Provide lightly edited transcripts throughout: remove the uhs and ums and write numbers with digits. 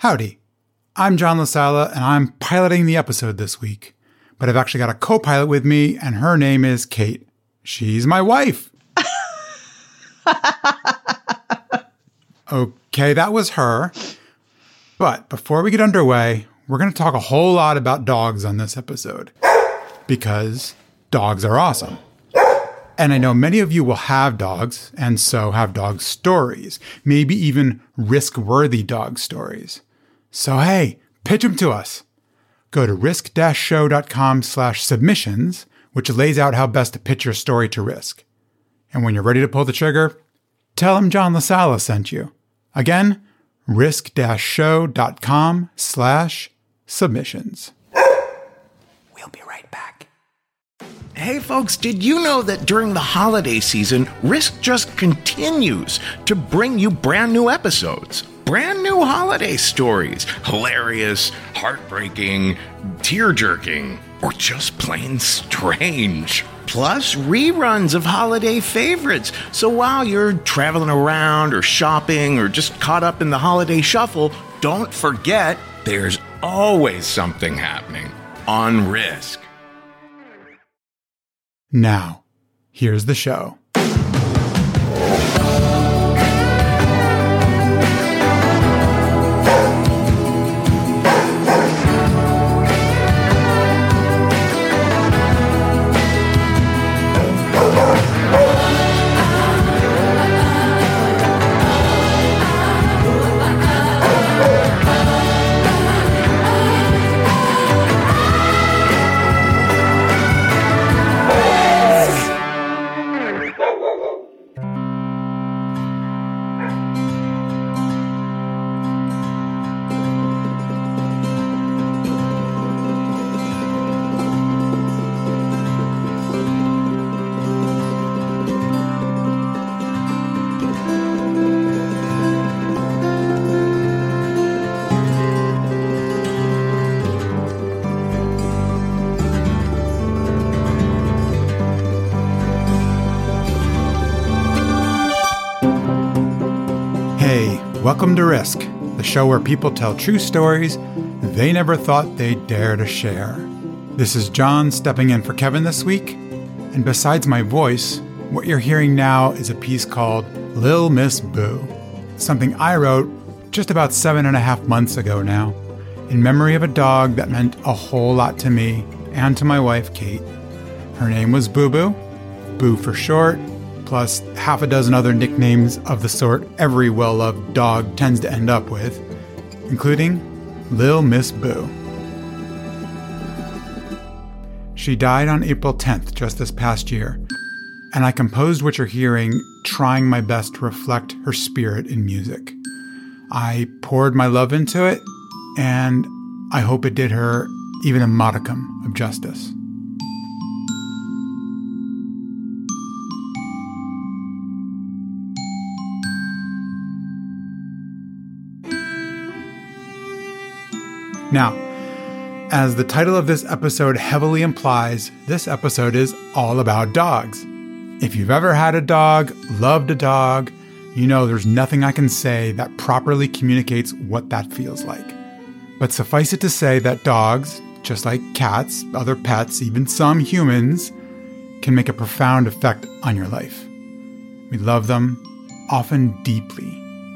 Howdy, I'm John LaSala, and I'm piloting the episode this week. But I've actually got a co-pilot with me, and her name is Kate. She's my wife. Okay, that was her. But before we get underway, we're going to talk a whole lot about dogs on this episode. Because dogs are awesome. And I know many of you will have dogs, and so have dog stories. Maybe even risk-worthy dog stories. So hey, pitch them to us. Go to risk-show.com/submissions, which lays out how best to pitch your story to Risk. And when you're ready to pull the trigger, tell them John LaSala sent you. Again, risk-show.com/submissions. We'll be right back. Hey folks, did you know that during the holiday season, Risk just continues to bring you brand new episodes? Brand new holiday stories. Hilarious, heartbreaking, tear-jerking, or just plain strange. Plus reruns of holiday favorites. So while you're traveling around or shopping or just caught up in the holiday shuffle, don't forget there's always something happening on Risk. Now, here's the show. Welcome to Risk, the show where people tell true stories they never thought they'd dare to share. This is John stepping in for Kevin this week, and besides my voice, what you're hearing now is a piece called Lil Miss Boo, something I wrote just about 7.5 months ago now, in memory of a dog that meant a whole lot to me and to my wife, Kate. Her name was Boo Boo, Boo for short, plus half a dozen other nicknames of the sort every well-loved dog tends to end up with, including Lil Miss Boo. She died on April 10th, just this past year, and I composed what you're hearing, trying my best to reflect her spirit in music. I poured my love into it, and I hope it did her even a modicum of justice. Now, as the title of this episode heavily implies, this episode is all about dogs. If you've ever had a dog, loved a dog, you know there's nothing I can say that properly communicates what that feels like. But suffice it to say that dogs, just like cats, other pets, even some humans, can make a profound effect on your life. We love them, often deeply.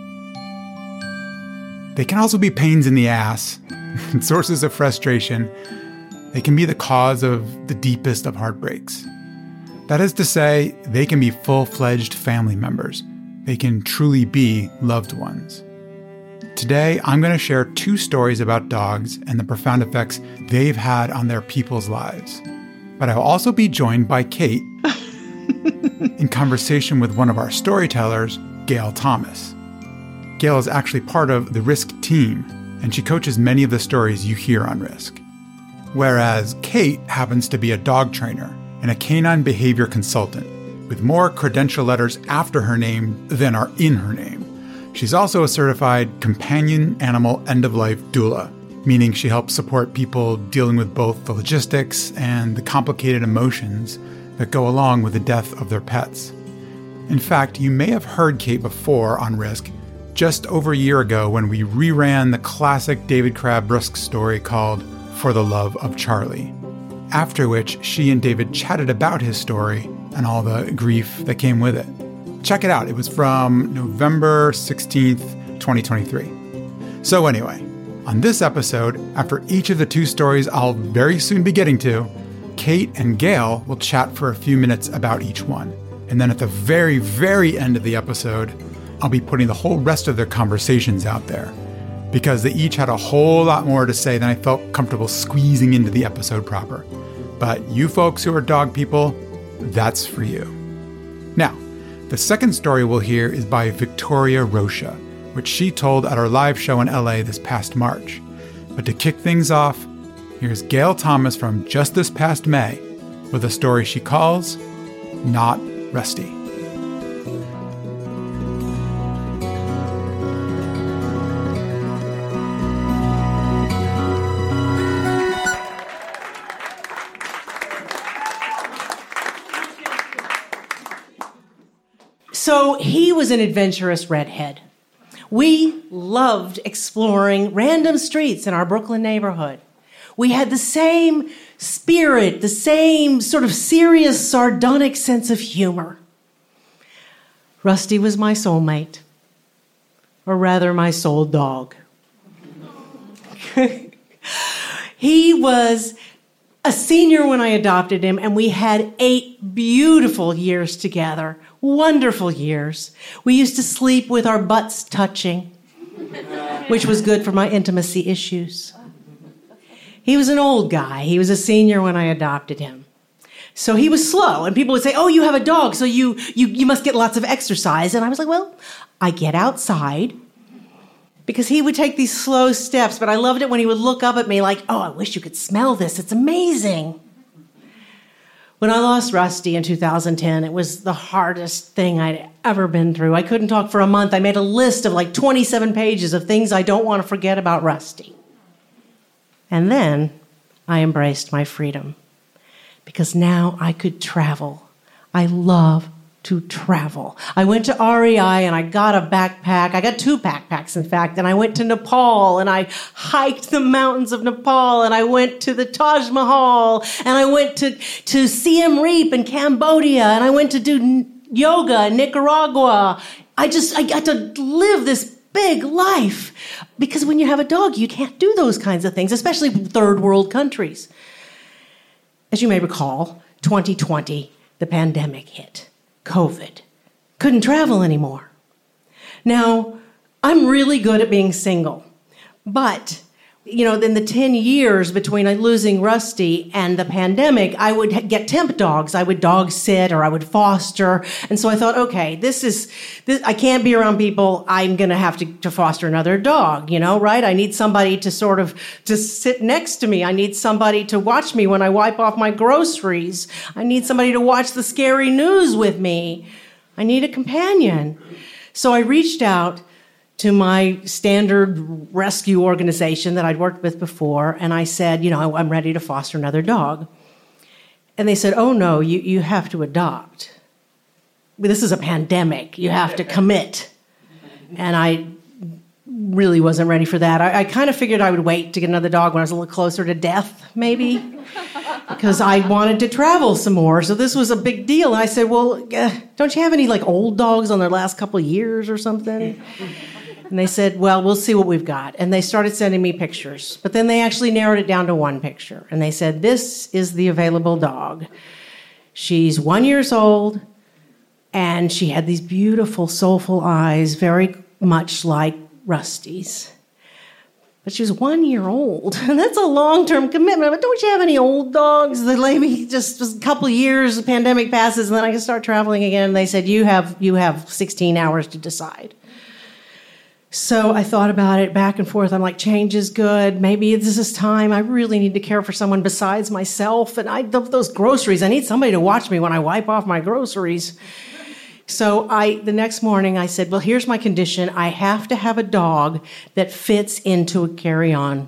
They can also be pains in the ass, and sources of frustration. They can be the cause of the deepest of heartbreaks. That is to say, they can be full-fledged family members. They can truly be loved ones. Today, I'm going to share 2 stories about dogs and the profound effects they've had on their people's lives. But I'll also be joined by Kate in conversation with one of our storytellers, Gail Thomas. Gail is actually part of the Risk team, and she coaches many of the stories you hear on Risk. Whereas Kate happens to be a dog trainer and a canine behavior consultant, with more credential letters after her name than are in her name. She's also a certified companion animal end-of-life doula, meaning she helps support people dealing with both the logistics and the complicated emotions that go along with the death of their pets. In fact, you may have heard Kate before on Risk just over a year ago when we reran the classic David Crabb Brooks story called For the Love of Charlie, after which she and David chatted about his story and all the grief that came with it. Check it out. It was from November 16th, 2023. So anyway, on this episode, after each of the two stories I'll very soon be getting to, Kate and Gail will chat for a few minutes about each one. And then at the very, very end of the episode, I'll be putting the whole rest of their conversations out there, because they each had a whole lot more to say than I felt comfortable squeezing into the episode proper. But you folks who are dog people, that's for you. Now, the second story we'll hear is by Victoria Rocha, which she told at our live show in LA this past March. But to kick things off, here's Gail Thomas from just this past May with a story she calls Not Rusty. So he was an adventurous redhead. We loved exploring random streets in our Brooklyn neighborhood. We had the same spirit, the same sort of serious, sardonic sense of humor. Rusty was my soulmate, or rather my soul dog. He was a senior when I adopted him, and we had 8 beautiful years together. Wonderful years. We used to sleep with our butts touching, which was good for my intimacy issues. He was an old guy. He was a senior when I adopted him. So he was slow, and people would say, oh, you have a dog, so you must get lots of exercise. And I was like, well, I get outside, because he would take these slow steps, but I loved it when he would look up at me like, oh, I wish you could smell this. It's amazing. When I lost Rusty in 2010, it was the hardest thing I'd ever been through. I couldn't talk for a month. I made a list of like 27 pages of things I don't want to forget about Rusty. And then I embraced my freedom, because now I could travel. I love to travel. I went to REI and I got a backpack. I got 2 backpacks, in fact, and I went to Nepal and I hiked the mountains of Nepal, and I went to the Taj Mahal, and I went to Siem Reap in Cambodia, and I went to do yoga in Nicaragua. I got to live this big life, because when you have a dog, you can't do those kinds of things, especially third world countries. As you may recall, 2020, the pandemic hit. COVID. Couldn't travel anymore. Now, I'm really good at being single, but in the 10 years between losing Rusty and the pandemic, I would get temp dogs. I would dog sit, or I would foster. And so I thought, okay, this I can't be around people. I'm going to have to foster another dog, right? I need somebody to sort of to sit next to me. I need somebody to watch me when I wipe off my groceries. I need somebody to watch the scary news with me. I need a companion. So I reached out to my standard rescue organization that I'd worked with before, and I said, I'm ready to foster another dog. And they said, oh, no, you have to adopt. This is a pandemic. You have to commit. And I really wasn't ready for that. I kind of figured I would wait to get another dog when I was a little closer to death, maybe, because I wanted to travel some more. So this was a big deal. And I said, well, don't you have any old dogs on their last couple of years or something? And they said, well, we'll see what we've got. And they started sending me pictures. But then they actually narrowed it down to 1 picture. And they said, this is the available dog. She's 1 year old, and she had these beautiful, soulful eyes, very much like Rusty's. But she was 1 year old. And that's a long-term commitment. But don't you have any old dogs? The lady just a couple of years, the pandemic passes, and then I can start traveling again. And they said, you have 16 hours to decide. So I thought about it back and forth. I'm like, change is good. Maybe this is time. I really need to care for someone besides myself. And I love those groceries. I need somebody to watch me when I wipe off my groceries. So the next morning I said, well, here's my condition. I have to have a dog that fits into a carry-on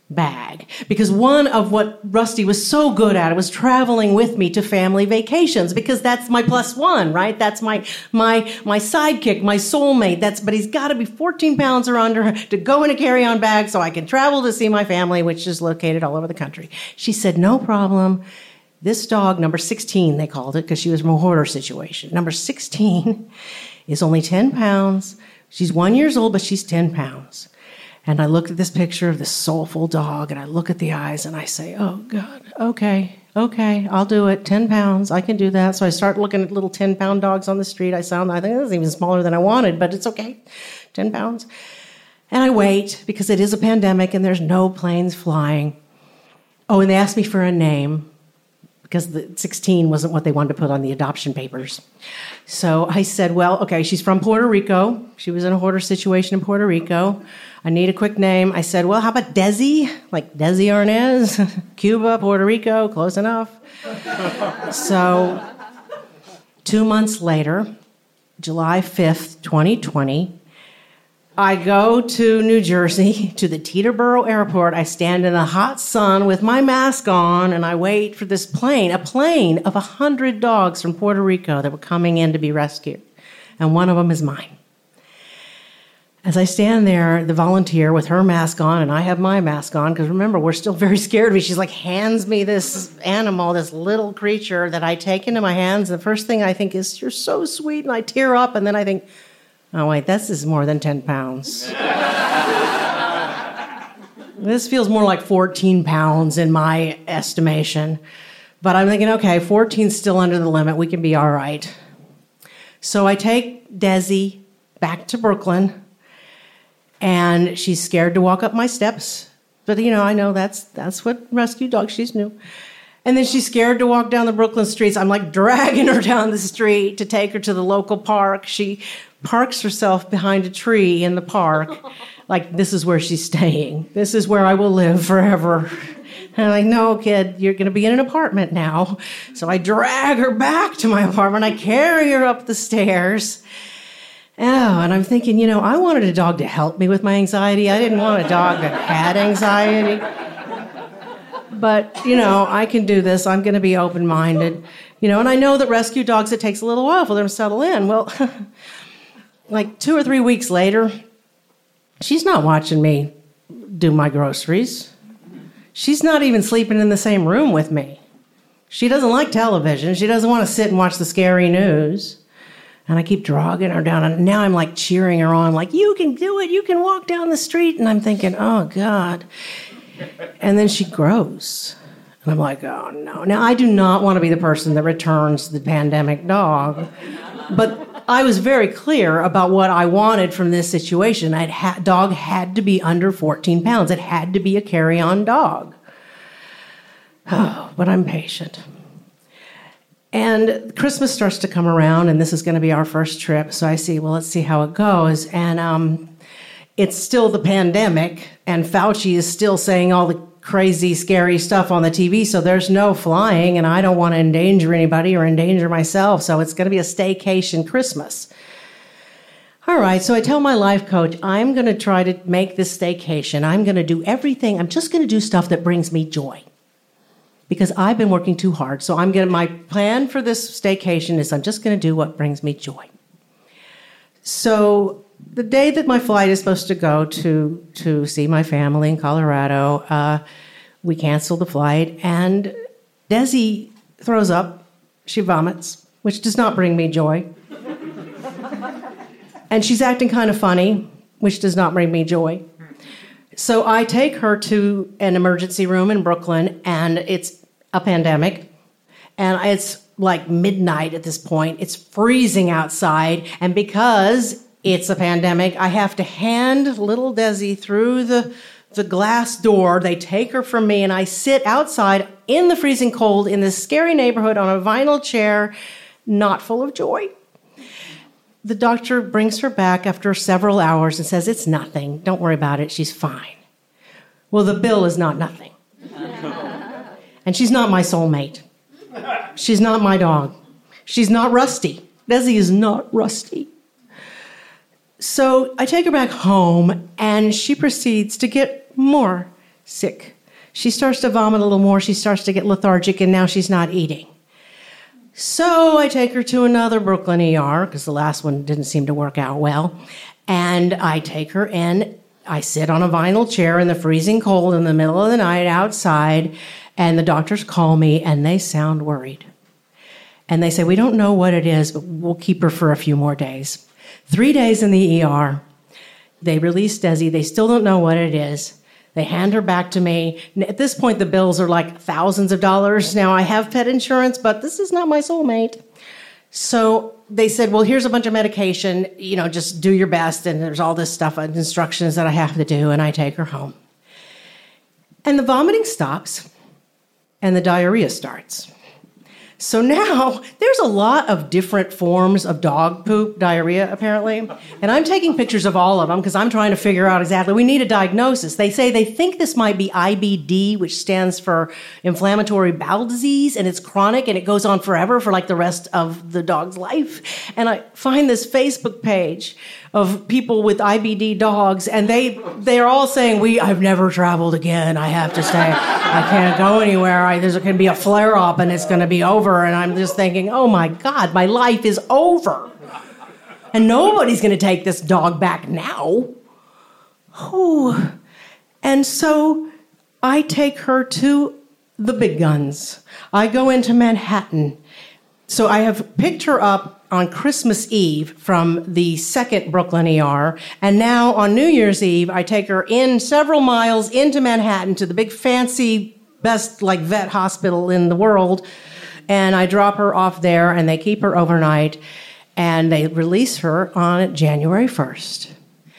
bag, because one of what Rusty was so good at was traveling with me to family vacations, because that's my plus one, right? That's my sidekick, my soulmate. But he's got to be 14 pounds or under to go in a carry-on bag so I can travel to see my family, which is located all over the country. She said, no problem. This dog, number 16, they called it, because she was from a hoarder situation. Number 16 is only 10 pounds. She's 1 year old, but she's 10 pounds. And I look at this picture of this soulful dog, and I look at the eyes, and I say, oh, God, okay, I'll do it. 10 pounds, I can do that. So I start looking at little 10-pound dogs on the street. I think that's even smaller than I wanted, but it's okay, 10 pounds. And I wait, because it is a pandemic, and there's no planes flying. Oh, and they asked me for a name, because the 16 wasn't what they wanted to put on the adoption papers. So I said, well, okay, she's from Puerto Rico. She was in a hoarder situation in Puerto Rico. I need a quick name. I said, well, how about Desi? Like Desi Arnaz? Cuba, Puerto Rico, close enough. So 2 months later, July 5th, 2020, I go to New Jersey, to the Teterboro Airport. I stand in the hot sun with my mask on, and I wait for this plane, a plane of 100 dogs from Puerto Rico that were coming in to be rescued. And one of them is mine. As I stand there, the volunteer with her mask on, and I have my mask on, because remember, we're still very scared of me. She's like, hands me this animal, this little creature that I take into my hands. And the first thing I think is, you're so sweet, and I tear up, and then I think, oh, wait, this is more than 10 pounds. This feels more like 14 pounds in my estimation. But I'm thinking, okay, 14's still under the limit. We can be all right. So I take Desi back to Brooklyn, and she's scared to walk up my steps. But, I know that's what rescue dogs, she's new. And then she's scared to walk down the Brooklyn streets. I'm like dragging her down the street to take her to the local park. She parks herself behind a tree in the park. Like, this is where she's staying. This is where I will live forever. And I'm like, no, kid, you're going to be in an apartment now. So I drag her back to my apartment. I carry her up the stairs. Oh, and I'm thinking, I wanted a dog to help me with my anxiety. I didn't want a dog that had anxiety. But, I can do this. I'm going to be open-minded. And I know that rescue dogs, it takes a little while for them to settle in. Well, like 2 or 3 weeks later, she's not watching me do my groceries. She's not even sleeping in the same room with me. She doesn't like television. She doesn't want to sit and watch the scary news. And I keep dragging her down. And now I'm like cheering her on, like, you can do it. You can walk down the street. And I'm thinking, oh, God. And then she grows. And I'm like, oh, no. Now, I do not want to be the person that returns the pandemic dog. But I was very clear about what I wanted from this situation. Dog had to be under 14 pounds. It had to be a carry-on dog. Oh, but I'm patient. And Christmas starts to come around, and this is going to be our first trip. So I see, well, let's see how it goes. And it's still the pandemic, and Fauci is still saying all the crazy, scary stuff on the TV, so there's no flying, and I don't want to endanger anybody or endanger myself, so it's going to be a staycation Christmas. All right, so I tell my life coach, I'm going to try to make this staycation. I'm going to do everything. I'm just going to do stuff that brings me joy, because I've been working too hard. So my plan for this staycation is I'm just going to do what brings me joy. So the day that my flight is supposed to go to see my family in Colorado, we cancel the flight, and Desi throws up. She vomits, which does not bring me joy. And she's acting kind of funny, which does not bring me joy. So I take her to an emergency room in Brooklyn, and it's a pandemic, and it's like midnight at this point. It's freezing outside, and because it's a pandemic, I have to hand little Desi through the glass door. They take her from me, and I sit outside in the freezing cold in this scary neighborhood on a vinyl chair, not full of joy. The doctor brings her back after several hours and says, it's nothing. Don't worry about it. She's fine. Well, the bill is not nothing. And she's not my soulmate. She's not my dog. She's not Rusty. Desi is not Rusty. So I take her back home, and she proceeds to get more sick. She starts to vomit a little more. She starts to get lethargic, and now she's not eating. So I take her to another Brooklyn ER, because the last one didn't seem to work out well. And I take her in. I sit on a vinyl chair in the freezing cold in the middle of the night outside, and the doctors call me, and they sound worried. And they say, we don't know what it is, but we'll keep her for a few more days. 3 days in the ER. They release Desi. They still don't know what it is. They hand her back to me. At this point, the bills are like thousands of dollars. Now, I have pet insurance, but this is not my soulmate. So they said, well, here's a bunch of medication. Just do your best. And there's all this stuff, instructions that I have to do. And I take her home. And the vomiting stops, and the diarrhea starts. So now there's a lot of different forms of dog poop diarrhea, apparently. And I'm taking pictures of all of them because I'm trying to figure out exactly. We need a diagnosis. They say they think this might be IBD, which stands for inflammatory bowel disease, and it's chronic and it goes on forever for like the rest of the dog's life. And I find this Facebook page of people with IBD dogs, and they're all saying, I've never traveled again. I have to stay. I can't go anywhere. There's going to be a flare-up, and it's going to be over. And I'm just thinking, oh, my God, my life is over. And nobody's going to take this dog back now. Ooh. And so I take her to the big guns. I go into Manhattan. So I have picked her up on Christmas Eve from the second Brooklyn ER, and now on New Year's Eve, I take her in several miles into Manhattan to the big fancy, best vet hospital in the world, and I drop her off there, and they keep her overnight, and they release her on January 1st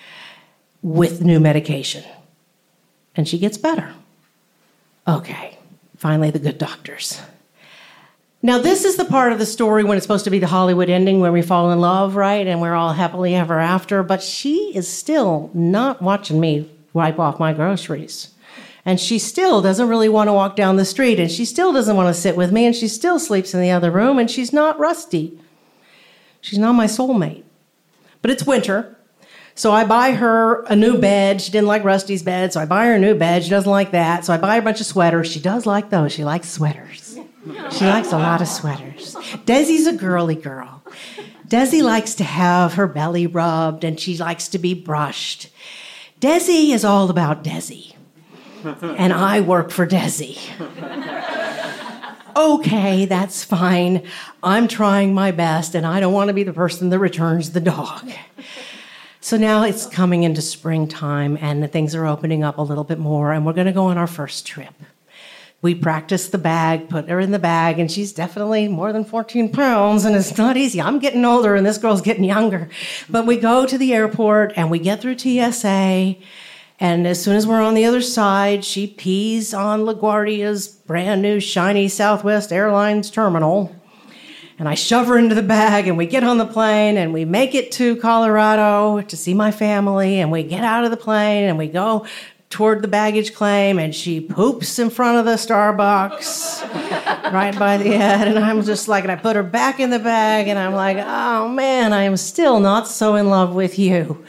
with new medication, and she gets better. Okay, finally the good doctors. Now, this is the part of the story when it's supposed to be the Hollywood ending where we fall in love, right? And we're all happily ever after. But she is still not watching me wipe off my groceries. And she still doesn't really want to walk down the street. And she still doesn't want to sit with me. And she still sleeps in the other room. And she's not Rusty. She's not my soulmate. But it's winter. So I buy her a new bed. She didn't like Rusty's bed. So I buy her a new bed. She doesn't like that. So I buy her a bunch of sweaters. She does like those. She likes sweaters. She likes a lot of sweaters. Desi's a girly girl. Desi likes to have her belly rubbed, and she likes to be brushed. Desi is all about Desi. And I work for Desi. Okay, that's fine. I'm trying my best, and I don't want to be the person that returns the dog. So now it's coming into springtime, and things are opening up a little bit more, and we're going to go on our first trip. We practice the bag, put her in the bag, and she's definitely more than 14 pounds, and it's not easy. I'm getting older, and this girl's getting younger. But we go to the airport, and we get through TSA, and as soon as we're on the other side, she pees on LaGuardia's brand new, shiny Southwest Airlines terminal. And I shove her into the bag, and we get on the plane, and we make it to Colorado to see my family, and we get out of the plane, and we go toward the baggage claim, and she poops in front of the Starbucks right by the end. And I'm just like, and I put her back in the bag, and I'm like, oh man, I am still not so in love with you.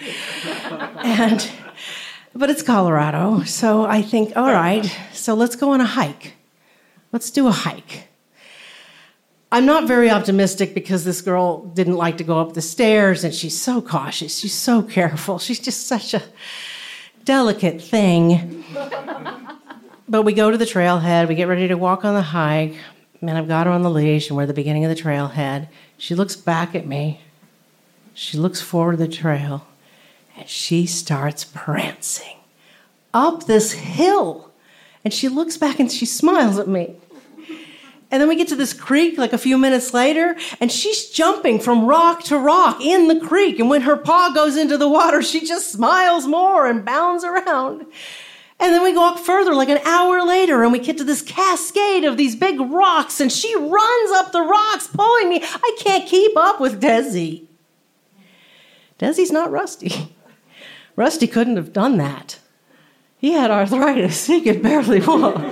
But it's Colorado, so I think, all right, so let's go on a hike. Let's do a hike. I'm not very optimistic because this girl didn't like to go up the stairs, and she's so cautious. She's so careful. She's just such a delicate thing. But we go to the trailhead. We get ready to walk on the hike. And I've got her on the leash, and we're at the beginning of the trailhead. She looks back at me. She looks forward to the trail, and she starts prancing up this hill. And she looks back, and she smiles at me. And then we get to this creek like a few minutes later, and she's jumping from rock to rock in the creek. And when her paw goes into the water, she just smiles more and bounds around. And then we walk further like an hour later, and we get to this cascade of these big rocks, and she runs up the rocks, pulling me. I can't keep up with Desi. Desi's not Rusty. Rusty couldn't have done that. He had arthritis. He could barely walk.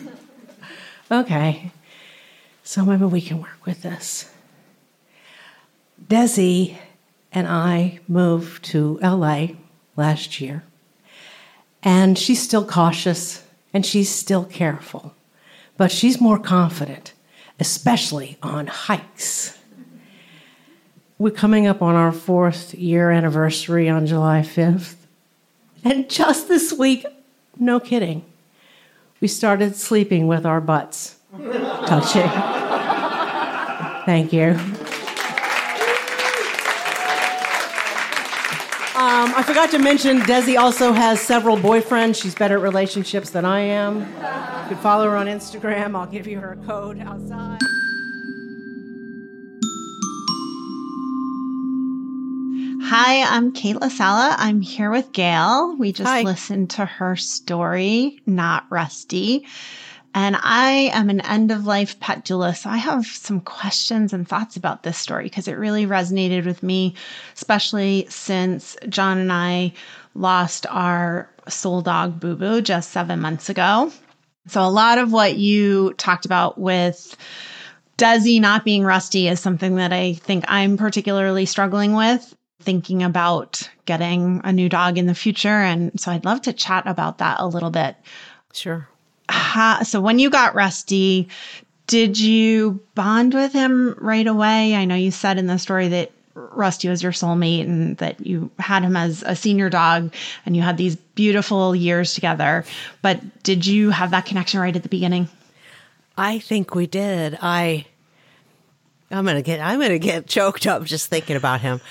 Okay. So maybe we can work with this. Desi and I moved to LA last year, and she's still cautious. and she's still careful, but she's more confident, especially on hikes. We're coming up on our 4th year anniversary on July 5th. And just this week, no kidding, we started sleeping with our butts touching. Thank you. I forgot to mention, Desi also has several boyfriends. She's better at relationships than I am. You can follow her on Instagram. I'll give you her code outside. Hi, I'm Kate LaSala. I'm here with Gail. We just listened to her story, Not Rusty. And I am an end-of-life pet doula, so I have some questions and thoughts about this story because it really resonated with me, especially since John and I lost our soul dog, Boo Boo, just 7 months ago. So a lot of what you talked about with Desi not being rusty is something that I think I'm particularly struggling with, thinking about getting a new dog in the future. And so I'd love to chat about that a little bit. Sure. So when you got Rusty, did you bond with him right away? I know you said in the story that Rusty was your soulmate and that you had him as a senior dog and you had these beautiful years together. But did you have that connection right at the beginning? I think we did. I'm gonna get choked up just thinking about him.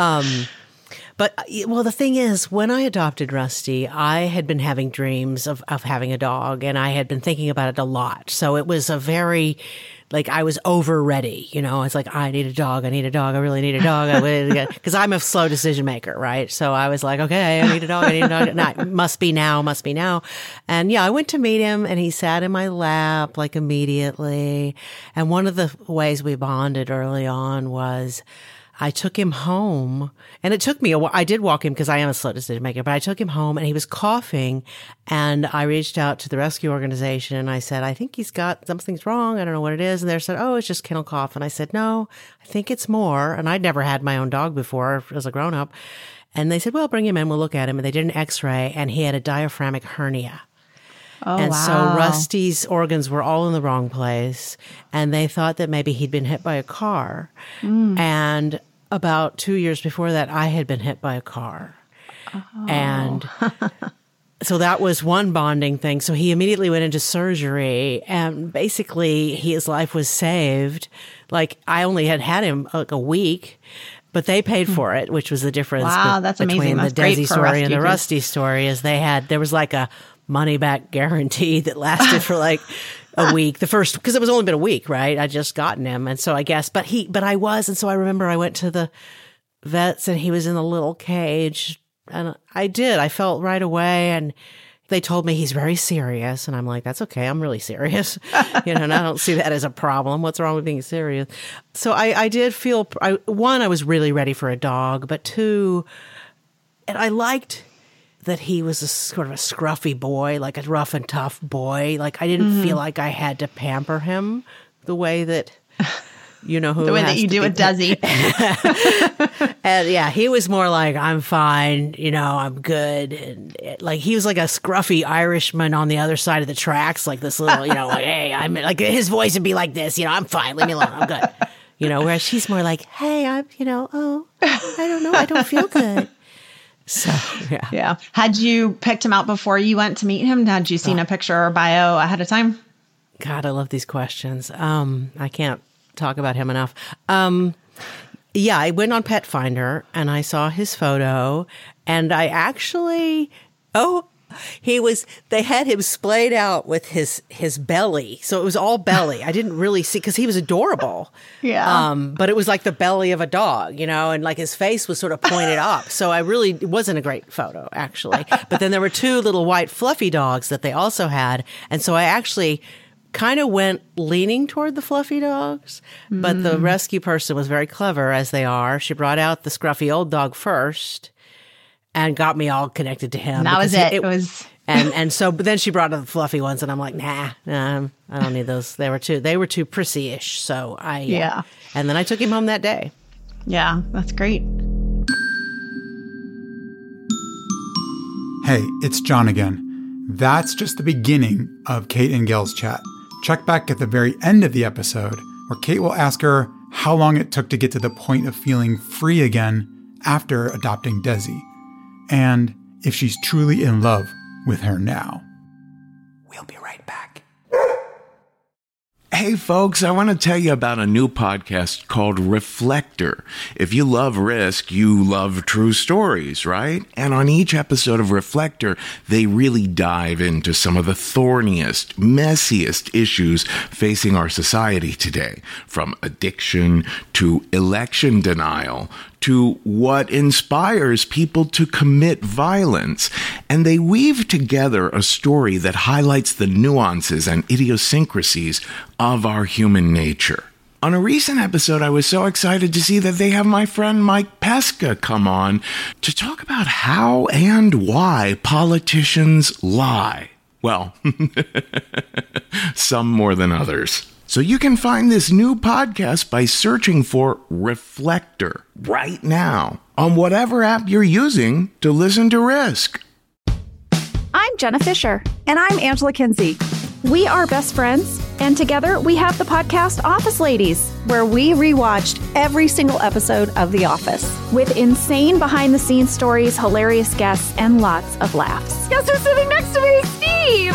But the thing is, when I adopted Rusty, I had been having dreams of having a dog, and I had been thinking about it a lot. So it was a very, I was over ready, it's like, I need a dog. I really need a dog. Because I'm a slow decision maker, right? So I was like, okay, I need a dog. No, must be now. And yeah, I went to meet him and he sat in my lap immediately. And one of the ways we bonded early on was I took him home, and it took me a while. I did walk him because I am a slow decision maker, but I took him home and he was coughing, and I reached out to the rescue organization and I said, I think something's wrong. I don't know what it is. And they said, oh, it's just kennel cough. And I said, no, I think it's more. And I'd never had my own dog before as a grown up. And they said, well, bring him in. We'll look at him. And they did an x-ray and he had a diaphragmic hernia. Oh, and wow. So Rusty's organs were all in the wrong place, and they thought that maybe he'd been hit by a car. And about 2 years before that, I had been hit by a car. Oh. And so that was one bonding thing. So he immediately went into surgery, and basically his life was saved. I only had him a week, but they paid for it, which was the difference that's between amazing. That's the Desi story and the Rusty story. Is there was a money back guarantee that lasted for a week. Because it was only been a week, right? I just gotten him. And so I guess, but so I remember I went to the vets and he was in the little cage, and I felt right away. And they told me he's very serious. And I'm like, that's okay. I'm really serious. And I don't see that as a problem. What's wrong with being serious? So I did feel, one, I was really ready for a dog, but two, and I liked that he was a sort of a scruffy boy, a rough and tough boy. I didn't feel like I had to pamper him the way that, who the way that you do with Desi. And yeah, he was more like, I'm fine, I'm good. And he was like a scruffy Irishman on the other side of the tracks, this little, hey, I'm his voice would be like this, I'm fine, leave me alone, I'm good. Whereas she's more like, hey, I'm, oh, I don't know, I don't feel good. So, yeah. Had you picked him out before you went to meet him? Had you seen a picture or bio ahead of time? God, I love these questions. I can't talk about him enough. Yeah, I went on Pet Finder and I saw his photo, and I actually, they had him splayed out with his belly. So it was all belly. I didn't really see, because he was adorable. Yeah. But it was like the belly of a dog, and his face was sort of pointed up. So it wasn't a great photo, actually. But then there were two little white fluffy dogs that they also had. And so I actually kind of went leaning toward the fluffy dogs. But the rescue person was very clever, as they are. She brought out the scruffy old dog first and got me all connected to him. That was it. It was, but then she brought the fluffy ones, and I'm like, nah, I don't need those. They were too prissy-ish. So and then I took him home that day. Yeah, that's great. Hey, it's John again. That's just the beginning of Kate and Gail's chat. Check back at the very end of the episode, where Kate will ask her how long it took to get to the point of feeling free again after adopting Desi, and if she's truly in love with her now. We'll be right back. Hey folks, I want to tell you about a new podcast called Reflector. If you love Risk, you love true stories, right? And on each episode of Reflector, they really dive into some of the thorniest, messiest issues facing our society today, from addiction to election denial to what inspires people to commit violence. And they weave together a story that highlights the nuances and idiosyncrasies of our human nature. On a recent episode, I was so excited to see that they have my friend Mike Pesca come on to talk about how and why politicians lie. Well, some more than others. So you can find this new podcast by searching for Reflector right now on whatever app you're using to listen to Risk. I'm Jenna Fisher. And I'm Angela Kinsey. We are best friends, and together we have the podcast Office Ladies, where we rewatched every single episode of The Office. with insane behind-the-scenes stories, hilarious guests, and lots of laughs. Guess who's sitting next to me? Steve!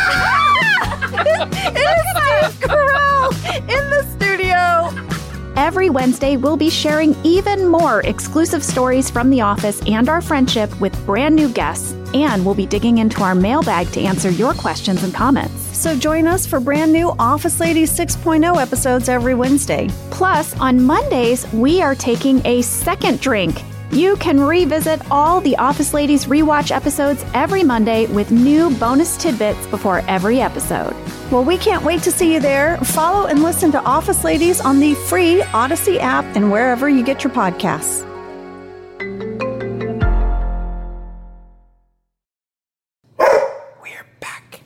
It is Steve Carell in the studio. Every Wednesday, we'll be sharing even more exclusive stories from The Office and our friendship with brand new guests, and we'll be digging into our mailbag to answer your questions and comments. So join us for brand new Office Ladies 6.0 episodes every Wednesday. Plus, on Mondays, we are taking a second drink. You can revisit all the Office Ladies rewatch episodes every Monday with new bonus tidbits before every episode. Well, we can't wait to see you there. Follow and listen to Office Ladies on the free Odyssey app and wherever you get your podcasts. We're back.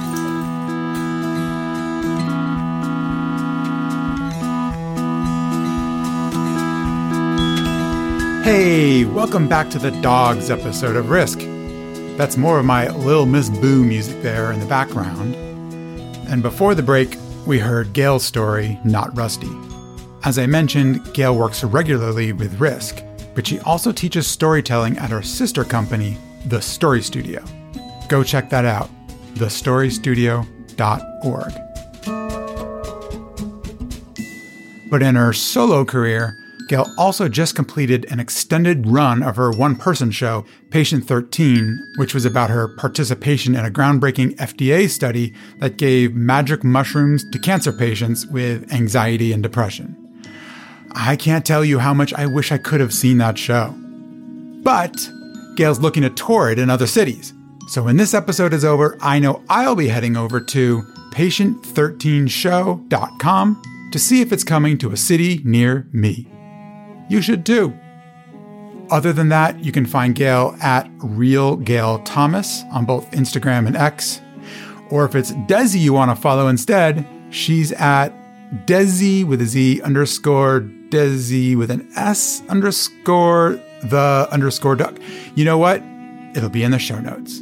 Hey, welcome back to the Dogs episode of Risk. That's more of my Lil Miss Boo music there in the background. And before the break, we heard Gail's story, Not Rusty. As I mentioned, Gail works regularly with Risk, but she also teaches storytelling at her sister company, The Story Studio. Go check that out, thestorystudio.org. But in her solo career, Gail also just completed an extended run of her one-person show, Patient 13, which was about her participation in a groundbreaking FDA study that gave magic mushrooms to cancer patients with anxiety and depression. I can't tell you how much I wish I could have seen that show. But Gail's looking to tour it in other cities. So when this episode is over, I know I'll be heading over to patient13show.com to see if it's coming to a city near me. You should too. Other than that, you can find Gail at Real Gail Thomas on both Instagram and X. Or if it's Desi you want to follow instead, she's at Desi with a Z underscore Desi with an S underscore the underscore duck. You know what? It'll be in the show notes.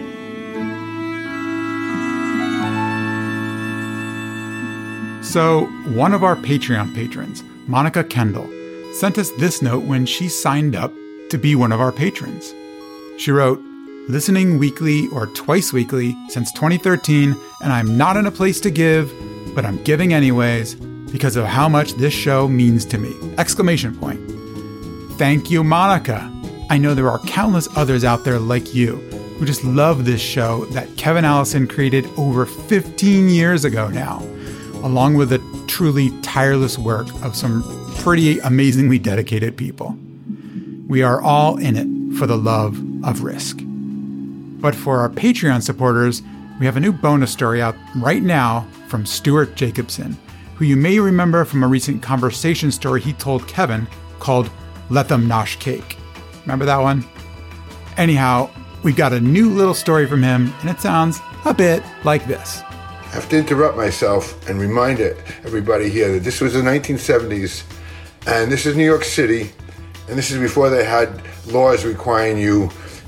So, one of our Patreon patrons, Monica Kendall, sent us this note when she signed up to be one of our patrons. She wrote, "Listening weekly or twice weekly since 2013, and I'm not in a place to give, but I'm giving anyways because of how much this show means to me!" Exclamation point. Thank you, Monica. I know there are countless others out there like you who just love this show that Kevin Allison created over 15 years ago now, along with the truly tireless work of some pretty amazingly dedicated people. We are all in it for the love of Risk. But for our Patreon supporters, we have a new bonus story out right now from Stuart Jacobson, who you may remember from a recent conversation story he told Kevin called Let Them Nosh Cake. Remember that one? Anyhow, we've got a new little story from him, and it sounds a bit like this. I have to interrupt myself and remind everybody here that this was the 1970s, and this is New York City, and this is before they had laws requiring you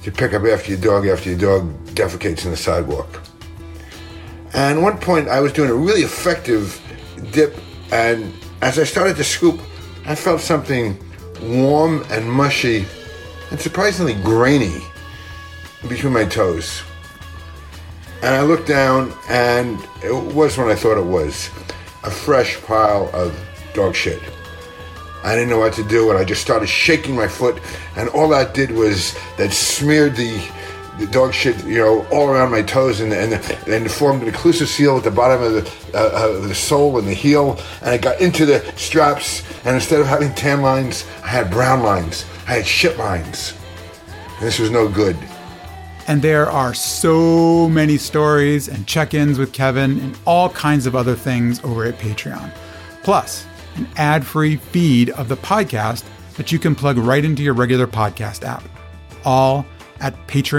to pick up after your dog defecates in the sidewalk. And at one point, I was doing a really effective dip, and as I started to scoop, I felt something warm and mushy and surprisingly grainy between my toes. And I looked down, and it was what I thought it was, a fresh pile of dog shit. I didn't know what to do, and I just started shaking my foot, and all that did was that smeared the dog shit, all around my toes, and formed an occlusive seal at the bottom of the sole and the heel, and it got into the straps, and instead of having tan lines, I had brown lines. I had shit lines. And this was no good. And there are so many stories and check-ins with Kevin and all kinds of other things over at Patreon. Plus, an ad-free feed of the podcast that you can plug right into your regular podcast app. All at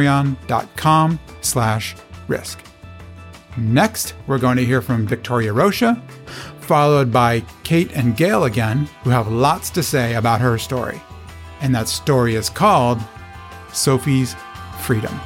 patreon.com/risk. Next, we're going to hear from Victoria Rocha, followed by Kate and Gail again, who have lots to say about her story. And that story is called Sophie's Freedom.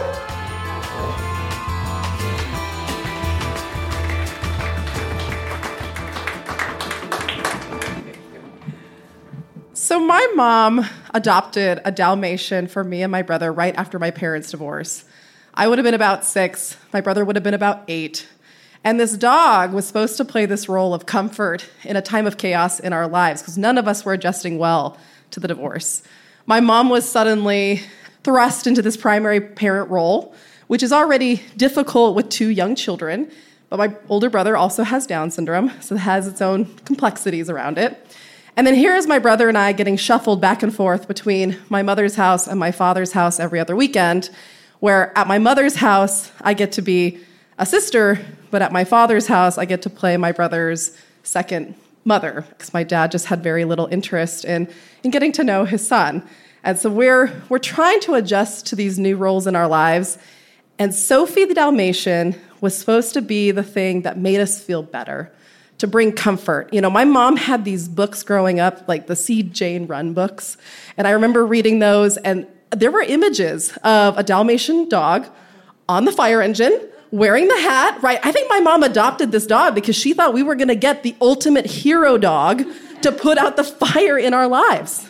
So my mom adopted a Dalmatian for me and my brother right after my parents' divorce. I would have been about 6. My brother would have been about 8. And this dog was supposed to play this role of comfort in a time of chaos in our lives because none of us were adjusting well to the divorce. My mom was suddenly thrust into this primary parent role, which is already difficult with 2 young children. But my older brother also has Down syndrome, so it has its own complexities around it. And then here is my brother and I getting shuffled back and forth between my mother's house and my father's house every other weekend, where at my mother's house, I get to be a sister, but at my father's house, I get to play my brother's second mother, because my dad just had very little interest in getting to know his son. And so we're trying to adjust to these new roles in our lives. And Sophie the Dalmatian was supposed to be the thing that made us feel better, to bring comfort. My mom had these books growing up, like the See Jane Run books. And I remember reading those, and there were images of a Dalmatian dog on the fire engine, wearing the hat, right? I think my mom adopted this dog because she thought we were going to get the ultimate hero dog to put out the fire in our lives.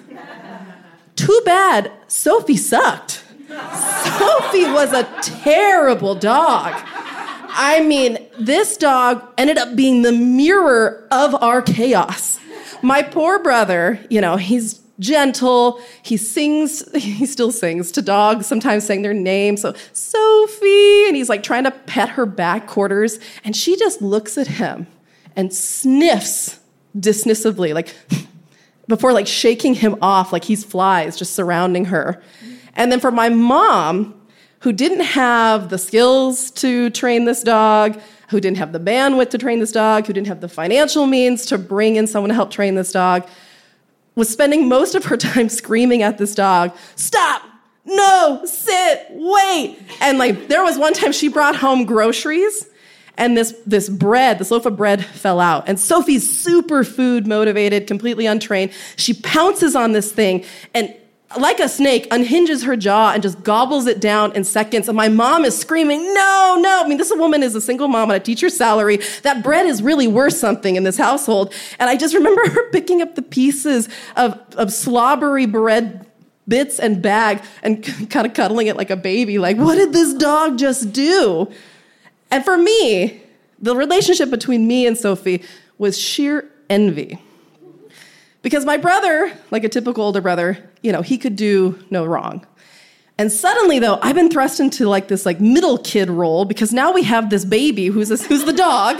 Too bad Sophie sucked. Sophie was a terrible dog. I mean, this dog ended up being the mirror of our chaos. My poor brother, he's gentle. He still sings to dogs, sometimes saying their name. So, Sophie, and he's like trying to pet her back quarters. And she just looks at him and sniffs dismissively, like before like shaking him off like he's flies just surrounding her. And then for my mom, who didn't have the skills to train this dog, who didn't have the bandwidth to train this dog, who didn't have the financial means to bring in someone to help train this dog, was spending most of her time screaming at this dog, "Stop! No! Sit! Wait!" And there was one time she brought home groceries, and this loaf of bread fell out. And Sophie's super food motivated, completely untrained. She pounces on this thing, and like a snake, unhinges her jaw and just gobbles it down in seconds. And my mom is screaming, "No, no." I mean, this woman is a single mom on a teacher's salary. That bread is really worth something in this household. And I just remember her picking up the pieces of slobbery bread bits and bag and kind of cuddling it like a baby. Like, what did this dog just do? And for me, the relationship between me and Sophie was sheer envy. Because my brother, like a typical older brother, he could do no wrong. And suddenly, though, I've been thrust into this middle kid role because now we have this baby who's the dog,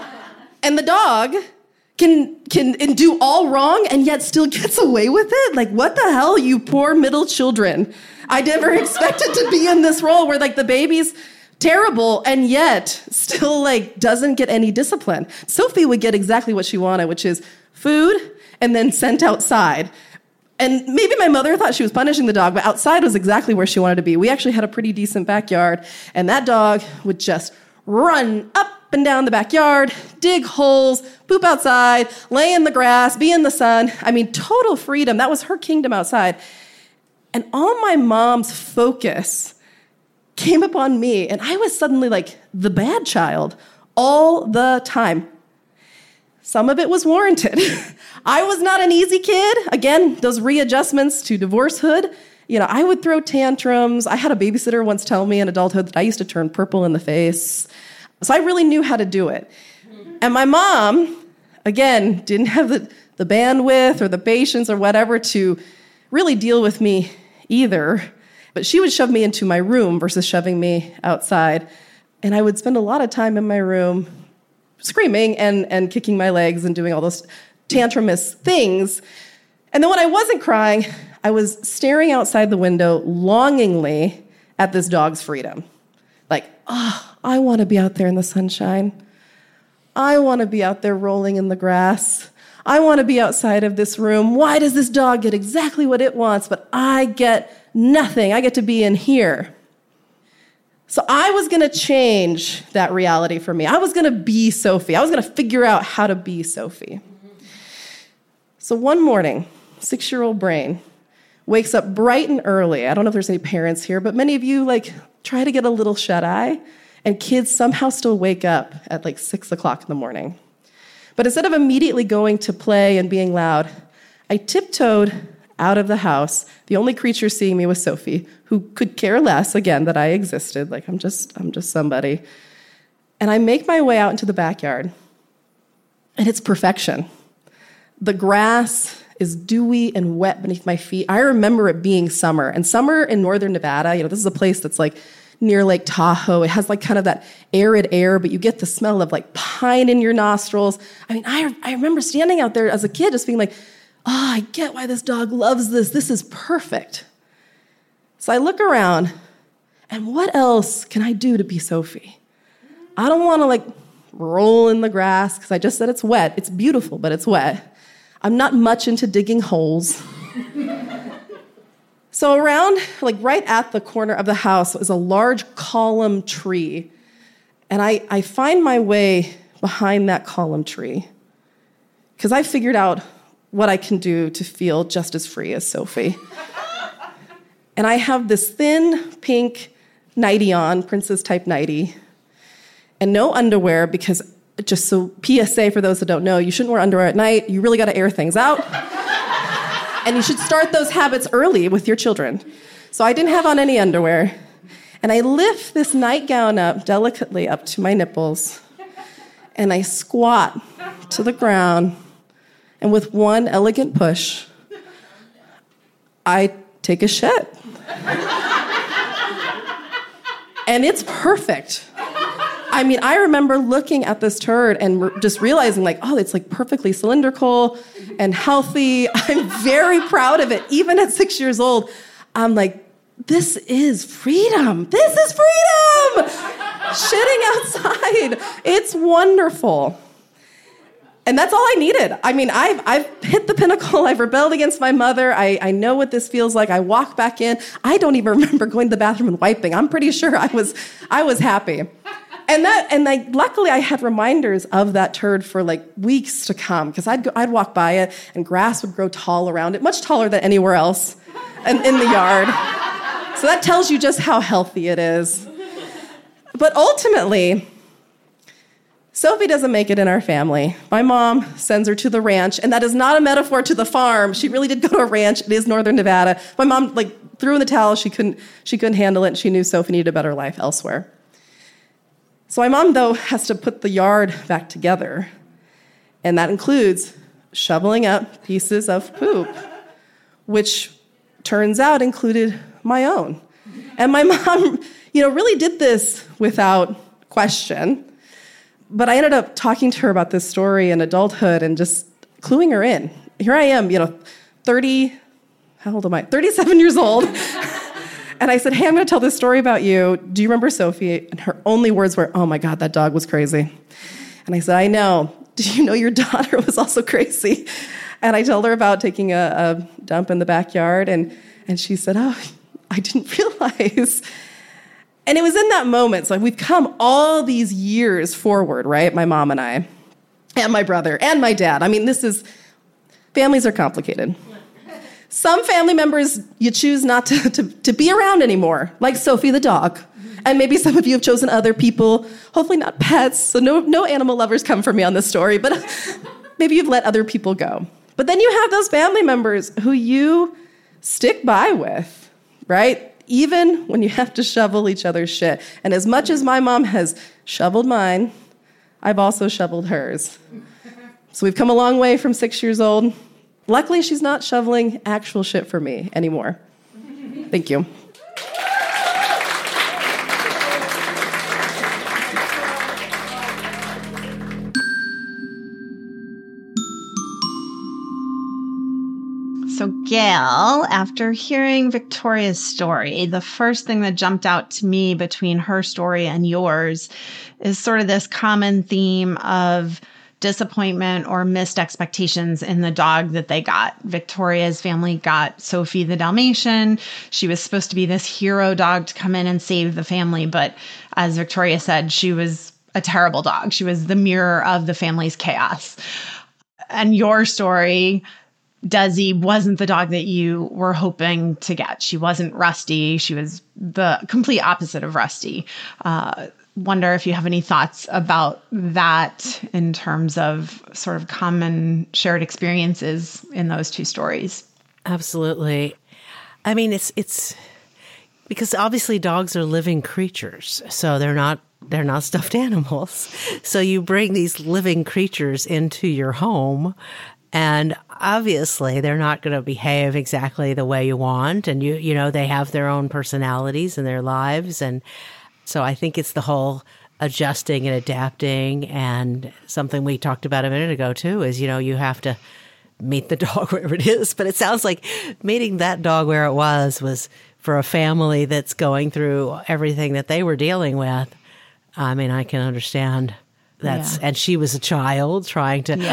and the dog can do all wrong and yet still gets away with it. Like, what the hell, you poor middle children? I never expected to be in this role where the baby's terrible and yet still doesn't get any discipline. Sophie would get exactly what she wanted, which is food, and then sent outside. And maybe my mother thought she was punishing the dog, but outside was exactly where she wanted to be. We actually had a pretty decent backyard, and that dog would just run up and down the backyard, dig holes, poop outside, lay in the grass, be in the sun. I mean, total freedom. That was her kingdom outside. And all my mom's focus came upon me, and I was suddenly like the bad child all the time. Some of it was warranted. I was not an easy kid. Again, those readjustments to divorcehood. I would throw tantrums. I had a babysitter once tell me in adulthood that I used to turn purple in the face. So I really knew how to do it. And my mom, again, didn't have the bandwidth or the patience or whatever to really deal with me either. But she would shove me into my room versus shoving me outside. And I would spend a lot of time in my room screaming and kicking my legs and doing all those tantrumous things. And then when I wasn't crying, I was staring outside the window longingly at this dog's freedom. Like, I want to be out there in the sunshine. I want to be out there rolling in the grass. I want to be outside of this room. Why does this dog get exactly what it wants, but I get nothing? I get to be in here. So I was going to change that reality for me. I was going to be Sophie. I was going to figure out how to be Sophie. So one morning, 6-year-old brain wakes up bright and early. I don't know if there's any parents here, but many of you try to get a little shut-eye, and kids somehow still wake up at 6 o'clock in the morning. But instead of immediately going to play and being loud, I tiptoed out of the house. The only creature seeing me was Sophie, who could care less, again, that I existed. I'm just somebody. And I make my way out into the backyard, and it's perfection. The grass is dewy and wet beneath my feet. I remember it being summer. And summer in northern Nevada, this is a place that's near Lake Tahoe. It has kind of that arid air, but you get the smell of pine in your nostrils. I remember standing out there as a kid just being like, I get why this dog loves this. This is perfect. So I look around, and what else can I do to be Sophie? I don't want to roll in the grass because I just said it's wet. It's beautiful, but it's wet. I'm not much into digging holes. So around, right at the corner of the house is a large column tree. And I find my way behind that column tree because I figured out what I can do to feel just as free as Sophie. And I have this thin pink nightie on, princess-type nightie, and no underwear because, just so PSA for those that don't know, you shouldn't wear underwear at night. You really got to air things out. And you should start those habits early with your children. So I didn't have on any underwear. And I lift this nightgown up delicately up to my nipples. And I squat to the ground. And with one elegant push, I take a shit. And it's perfect. I remember looking at this turd and just realizing it's perfectly cylindrical and healthy. I'm very proud of it. Even at 6 years old, I'm like, this is freedom. This is freedom. Shitting outside. It's wonderful. And that's all I needed. I've hit the pinnacle. I've rebelled against my mother. I know what this feels like. I walk back in. I don't even remember going to the bathroom and wiping. I'm pretty sure I was happy. And luckily I had reminders of that turd for weeks to come because I'd walk by it and grass would grow tall around it, much taller than anywhere else in the yard. So that tells you just how healthy it is. But ultimately, Sophie doesn't make it in our family. My mom sends her to the ranch, and that is not a metaphor to the farm. She really did go to a ranch. It is northern Nevada. My mom threw in the towel. She couldn't handle it, and she knew Sophie needed a better life elsewhere. So my mom, though, has to put the yard back together, and that includes shoveling up pieces of poop, which turns out included my own. And my mom, really did this without question. But I ended up talking to her about this story in adulthood and just cluing her in. Here I am, 37 years old. And I said, hey, I'm going to tell this story about you. Do you remember Sophie? And her only words were, oh my God, that dog was crazy. And I said, I know. Do you know your daughter was also crazy? And I told her about taking a dump in the backyard. And she said, oh, I didn't realize. And it was in that moment, so we've come all these years forward, right? My mom and I, and my brother, and my dad. Families are complicated. Some family members you choose not to be around anymore, like Sophie the dog. And maybe some of you have chosen other people, hopefully not pets, so no animal lovers come for me on this story, but maybe you've let other people go. But then you have those family members who you stick by with, right? Even when you have to shovel each other's shit. And as much as my mom has shoveled mine, I've also shoveled hers. So we've come a long way from 6 years old. Luckily, she's not shoveling actual shit for me anymore. Thank you. So, Gail, after hearing Victoria's story, the first thing that jumped out to me between her story and yours is sort of this common theme of disappointment or missed expectations in the dog that they got. Victoria's family got Sophie the Dalmatian. She was supposed to be this hero dog to come in and save the family, but as Victoria said, she was a terrible dog. She was the mirror of the family's chaos. And your story, Desi wasn't the dog that you were hoping to get. She wasn't Rusty. She was the complete opposite of Rusty. Wonder if you have any thoughts about that in terms of sort of common shared experiences in those two stories. Absolutely. I mean, it's because obviously dogs are living creatures, so they're not stuffed animals. So you bring these living creatures into your home, and obviously they're not going to behave exactly the way you want. And you know, they have their own personalities and their lives. And so I think it's the whole adjusting and adapting, and something we talked about a minute ago too, is, you know, you have to meet the dog wherever it is. But it sounds like meeting that dog where it was for a family that's going through everything that they were dealing with. I mean, I can understand. And she was a child trying to.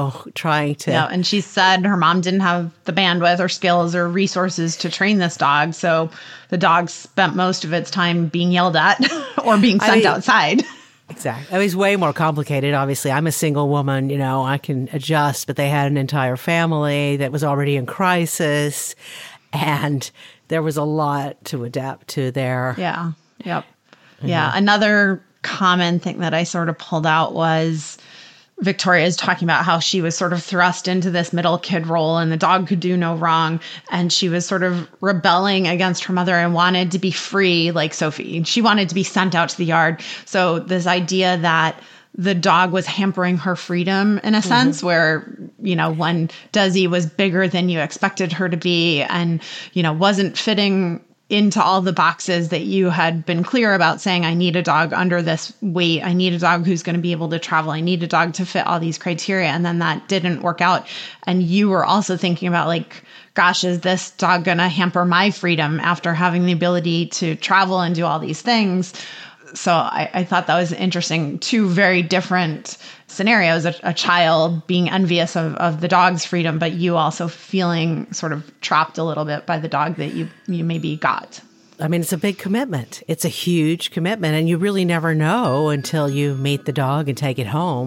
Yeah, and she said her mom didn't have the bandwidth or skills or resources to train this dog. So the dog spent most of its time being yelled at or being sent outside. Exactly. It was way more complicated. Obviously, I'm a single woman, you know, I can adjust, but they had an entire family that was already in crisis, and there was a lot to adapt to there. Yeah. Yep. Mm-hmm. Yeah. Another common thing that I sort of pulled out was Victoria's talking about how she was sort of thrust into this middle kid role and the dog could do no wrong. And she was sort of rebelling against her mother and wanted to be free like Sophie. She wanted to be sent out to the yard. So this idea that the dog was hampering her freedom in a sense, where, you know, when Desi was bigger than you expected her to be and, you know, wasn't fitting into all the boxes that you had been clear about, saying, I need a dog under this weight. I need a dog who's going to be able to travel. I need a dog to fit all these criteria. And then that didn't work out. And you were also thinking about, like, gosh, is this dog going to hamper my freedom after having the ability to travel and do all these things? So I thought that was interesting. Two very different scenarios, a child being envious of the dog's freedom, but you also feeling sort of trapped a little bit by the dog that you maybe got. I mean, it's a big commitment. It's a huge commitment, and you really never know until you meet the dog and take it home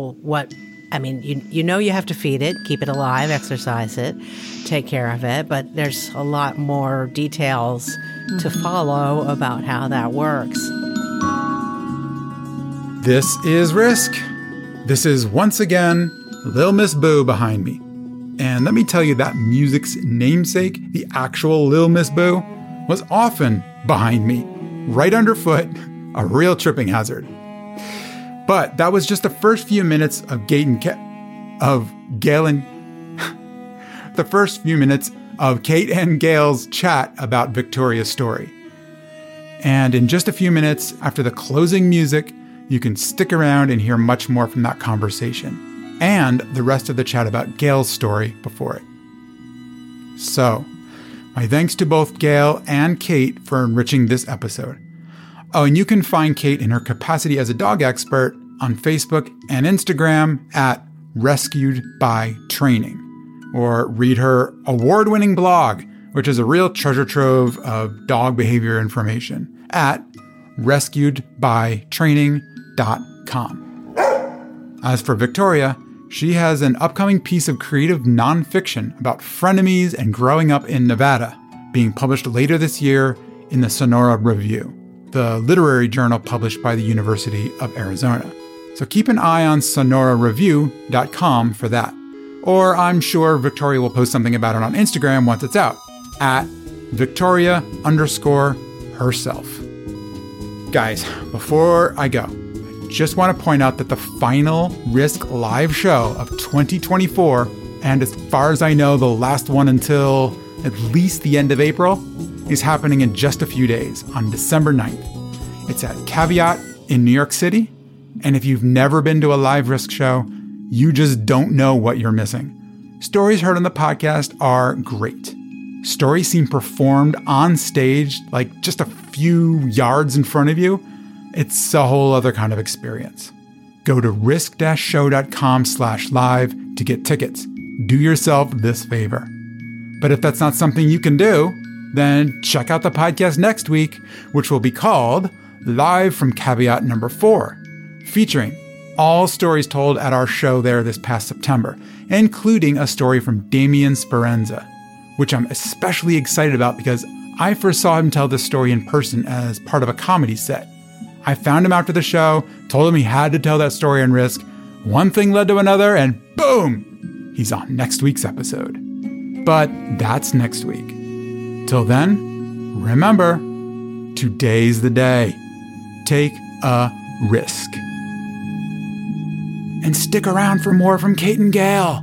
you know you have to feed it, keep it alive, exercise it, take care of it, but there's a lot more details to follow about how that works. This is Risk. This is once again Lil Miss Boo behind me. And let me tell you that music's namesake, the actual Lil Miss Boo, was often behind me, right underfoot, a real tripping hazard. But that was just the first few minutes of Kate and Gail's chat about Victoria's story. And in just a few minutes after the closing music, you can stick around and hear much more from that conversation and the rest of the chat about Gail's story before it. So, my thanks to both Gail and Kate for enriching this episode. Oh, and you can find Kate in her capacity as a dog expert on Facebook and Instagram at Rescued by Training, or read her award-winning blog, which is a real treasure trove of dog behavior information, at rescuedbytraining.com. As for Victoria, She has an upcoming piece of creative nonfiction about frenemies and growing up in Nevada, being published later this year in the Sonora Review, the literary journal published by the University of Arizona. So keep an eye on sonorareview.com for that. Or I'm sure Victoria will post something about it on Instagram once it's out, at Victoria_herself. Guys, before I go, I just want to point out that the final Risk live show of 2024, and as far as I know, the last one until at least the end of April, is happening in just a few days on December 9th. It's at Caveat in New York City. And if you've never been to a live Risk show, you just don't know what you're missing. Stories heard on the podcast are great. Stories seem performed on stage, like just a few yards in front of you. It's a whole other kind of experience. Go to risk-show.com/live to get tickets. Do yourself this favor. But if that's not something you can do, then check out the podcast next week, which will be called Live from Caveat number 4, featuring all stories told at our show there this past September, including a story from Damian Speranza, which I'm especially excited about because I first saw him tell this story in person as part of a comedy set. I found him after the show, told him he had to tell that story on Risk. One thing led to another, and boom! He's on next week's episode. But that's next week. Till then, remember, today's the day. Take a risk. And stick around for more from Kate and Gail.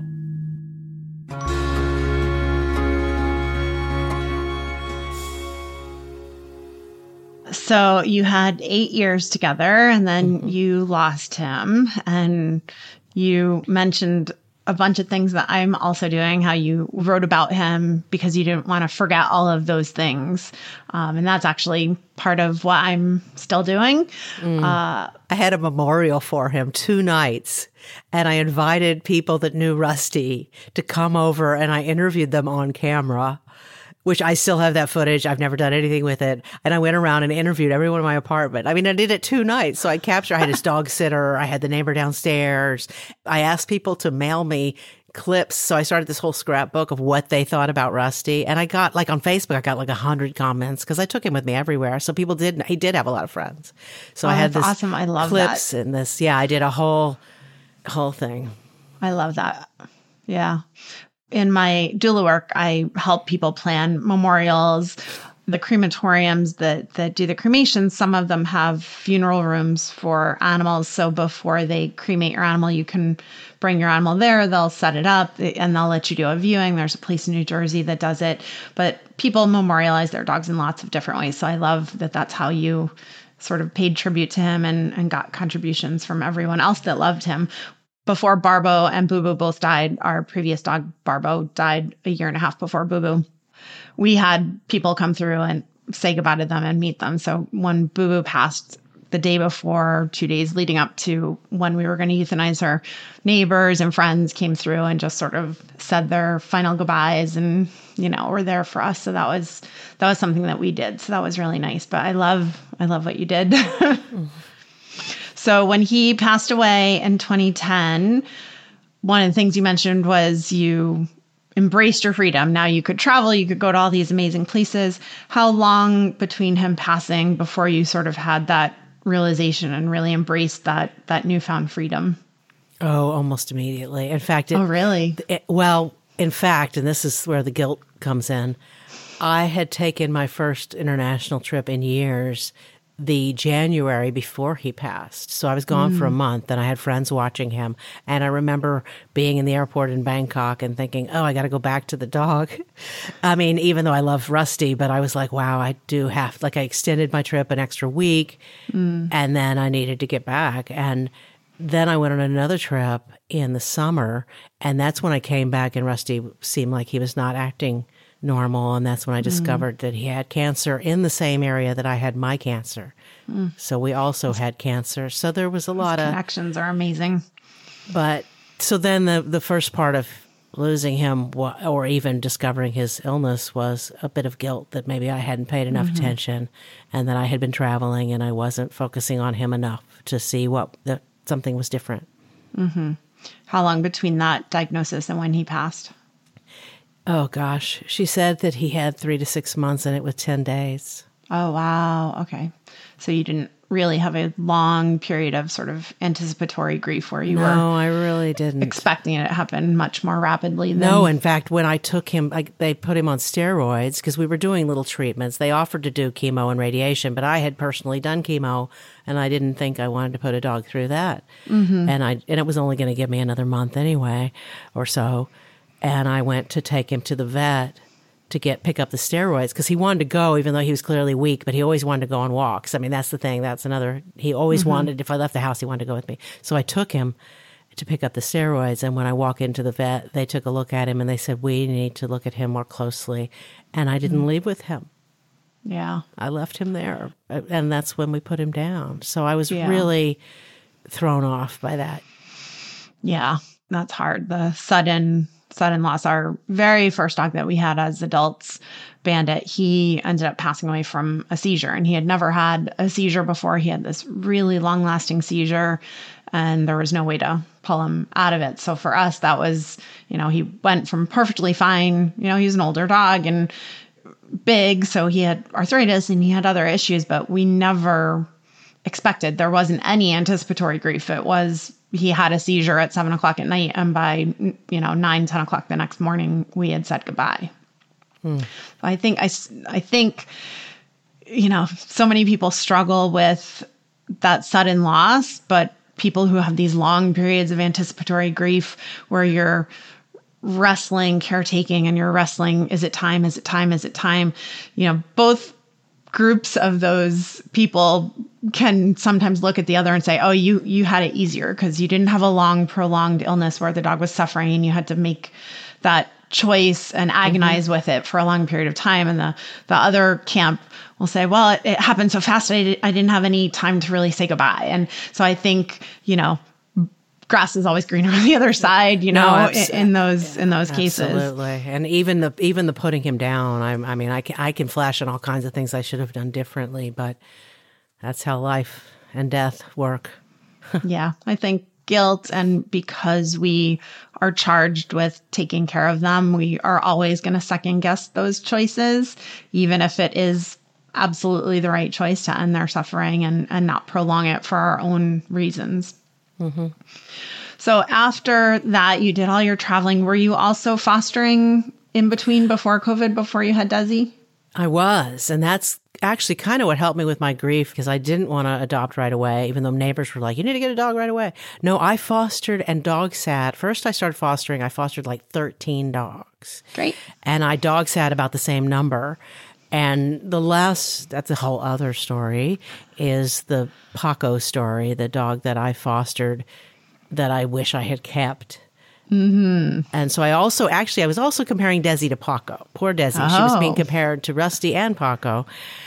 So you had 8 years together, and then you lost him, and you mentioned a bunch of things that I'm also doing, how you wrote about him because you didn't want to forget all of those things. And that's actually part of what I'm still doing. I had a memorial for him 2 nights, and I invited people that knew Rusty to come over, and I interviewed them on camera, which I still have that footage. I've never done anything with it. And I went around and interviewed everyone in my apartment. I mean, I did it 2 nights. So I had his dog sitter. I had the neighbor downstairs. I asked people to mail me clips. So I started this whole scrapbook of what they thought about Rusty. And I got on Facebook, I got 100 comments because I took him with me everywhere. So he did have a lot of friends. So I had this awesome. I love clips that. and this. Yeah, I did a whole thing. I love that. Yeah. In my doula work, I help people plan memorials. The crematoriums that do the cremations, some of them have funeral rooms for animals. So before they cremate your animal, you can bring your animal there. They'll set it up and they'll let you do a viewing. There's a place in New Jersey that does it. But people memorialize their dogs in lots of different ways. So I love that that's how you sort of paid tribute to him and got contributions from everyone else that loved him. Before Barbo and Boo Boo both died, our previous dog, Barbo, died 1.5 years before Boo Boo. We had people come through and say goodbye to them and meet them. So when Boo Boo passed the day before, 2 days leading up to when we were going to euthanize her, neighbors and friends came through and just sort of said their final goodbyes and, were there for us. So that was something that we did. So that was really nice. But I love what you did. So when he passed away in 2010, one of the things you mentioned was you embraced your freedom. Now you could travel, you could go to all these amazing places. How long between him passing before you sort of had that realization and really embraced that newfound freedom? Oh, almost immediately. In fact, really? In fact, and this is where the guilt comes in, I had taken my first international trip in years the January before he passed. So I was gone for a month and I had friends watching him. And I remember being in the airport in Bangkok and thinking, oh, I got to go back to the dog. I mean, even though I love Rusty, but I was like, wow, I do have, I extended my trip an extra week and then I needed to get back. And then I went on another trip in the summer and that's when I came back and Rusty seemed like he was not acting normal. And that's when I discovered that he had cancer in the same area that I had my cancer. So we also had cancer. So there was a lot of connections are amazing. But so then the first part of losing him or even discovering his illness was a bit of guilt that maybe I hadn't paid enough attention and that I had been traveling and I wasn't focusing on him enough to see that something was different. How long between that diagnosis and when he passed? Oh, gosh. She said that he had 3 to 6 months and it was 10 days. Oh, wow. Okay. So you didn't really have a long period of sort of anticipatory grief where you were... No, I really didn't. ...expecting it to happen much more rapidly than... No, in fact, when I took him, they put him on steroids because we were doing little treatments. They offered to do chemo and radiation, but I had personally done chemo, and I didn't think I wanted to put a dog through that. Mm-hmm. And it was only going to give me another month anyway or so. And I went to take him to the vet to pick up the steroids because he wanted to go, even though he was clearly weak, but he always wanted to go on walks. I mean, that's the thing. That's another, he always wanted, if I left the house, he wanted to go with me. So I took him to pick up the steroids. And when I walk into the vet, they took a look at him and they said, we need to look at him more closely. And I didn't leave with him. Yeah. I left him there. And that's when we put him down. So I was really thrown off by that. Yeah, that's hard. The sudden loss. Our very first dog that we had as adults, Bandit, he ended up passing away from a seizure, and he had never had a seizure before. He had this really long-lasting seizure, and there was no way to pull him out of it. So for us, that was, he went from perfectly fine. He was an older dog and big, so he had arthritis and he had other issues, but we never expected. There wasn't any anticipatory grief. It was, he had a seizure at 7:00 at night, and by 9, 10 o'clock the next morning, we had said goodbye. I think so many people struggle with that sudden loss, but people who have these long periods of anticipatory grief where you're wrestling, caretaking, and you're wrestling, is it time? Is it time? Is it time? Both groups of those people can sometimes look at the other and say, oh, you had it easier because you didn't have a long, prolonged illness where the dog was suffering and you had to make that choice and agonize with it for a long period of time. And the other camp will say, well, it happened so fast, I didn't have any time to really say goodbye. And so I think, grass is always greener on the other side, in those cases. Absolutely. And even the putting him down, I can flash on all kinds of things I should have done differently, but that's how life and death work. Yeah, I think guilt, and because we are charged with taking care of them, we are always going to second guess those choices, even if it is absolutely the right choice to end their suffering and not prolong it for our own reasons. Mm-hmm. So after that, you did all your traveling. Were you also fostering in between before COVID, before you had Desi? I was. And that's actually kind of what helped me with my grief, because I didn't want to adopt right away, even though neighbors were like, you need to get a dog right away. No, I fostered and dog sat. First I started fostering. I fostered like 13 dogs. Great. And I dog sat about the same number. And that's a whole other story, is the Paco story, the dog that I fostered that I wish I had kept. Mm-hmm. And so I was also comparing Desi to Paco. Poor Desi. Oh. She was being compared to Rusty and Paco,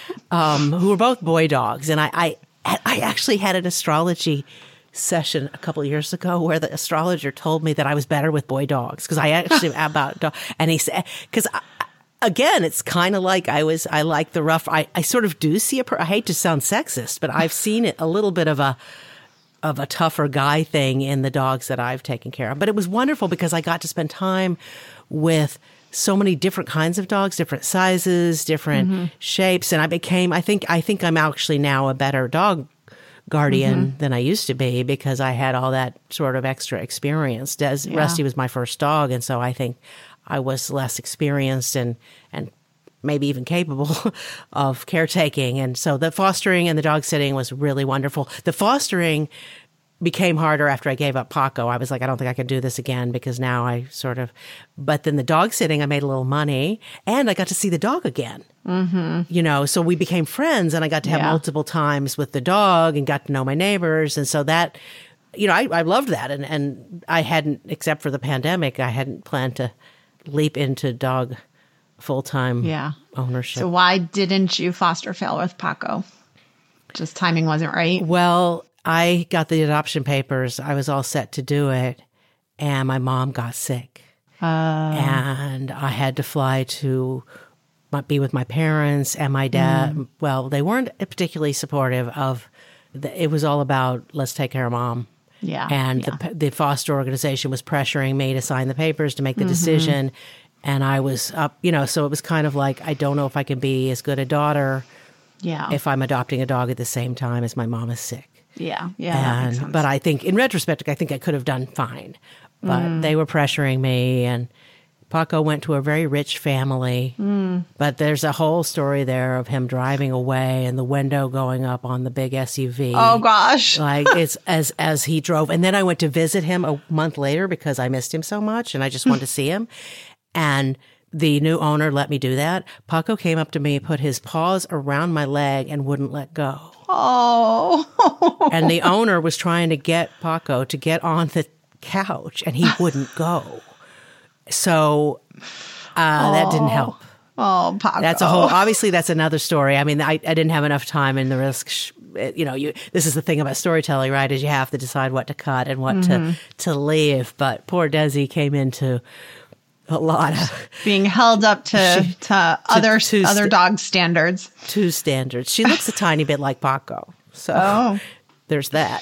who were both boy dogs. And I actually had an astrology session a couple of years ago where the astrologer told me that I was better with boy dogs, because I actually about dog. And he said, because again, it's kind of like I like the rough. I sort of do see I hate to sound sexist, but I've seen it a little bit of a tougher guy thing in the dogs that I've taken care of. But it was wonderful because I got to spend time with so many different kinds of dogs, different sizes, different shapes, and I think I'm actually now a better dog guardian than I used to be, because I had all that sort of extra experience. Rusty was my first dog, and so I think I was less experienced and maybe even capable of caretaking. And so the fostering and the dog sitting was really wonderful. The fostering became harder after I gave up Paco. I was like, I don't think I can do this again, because now but then the dog sitting, I made a little money and I got to see the dog again. Mm-hmm. So we became friends, and I got to have multiple times with the dog and got to know my neighbors. And so that, I loved that. And I hadn't, except for the pandemic, I hadn't planned to leap into dog full-time ownership. So why didn't you foster fail with Paco? Just timing wasn't right? Well, I got the adoption papers. I was all set to do it, and my mom got sick. And I had to fly to be with my parents, and my dad, well, they weren't particularly supportive of it was all about, let's take care of mom. Yeah. And the foster organization was pressuring me to sign the papers to make the decision. And I was up, so it was kind of like, I don't know if I can be as good a daughter if I'm adopting a dog at the same time as my mom is sick. Yeah. That makes sense. But I think in retrospect, I think I could have done fine. But they were pressuring me, and Paco went to a very rich family. But there's a whole story there of him driving away and the window going up on the big SUV. Oh gosh. Like it's as he drove. And then I went to visit him a month later because I missed him so much and I just wanted to see him. And the new owner let me do that. Paco came up to me, put his paws around my leg and wouldn't let go. Oh. And the owner was trying to get Paco to get on the couch and he wouldn't go. So that didn't help. Oh, Paco. That's obviously that's another story. I mean, I didn't have enough time in the risk. This is the thing about storytelling, right? Is you have to decide what to cut and what to leave. But poor Desi came into a lot of being held up to other dog standards. Two standards. She looks a tiny bit like Paco. So there's that.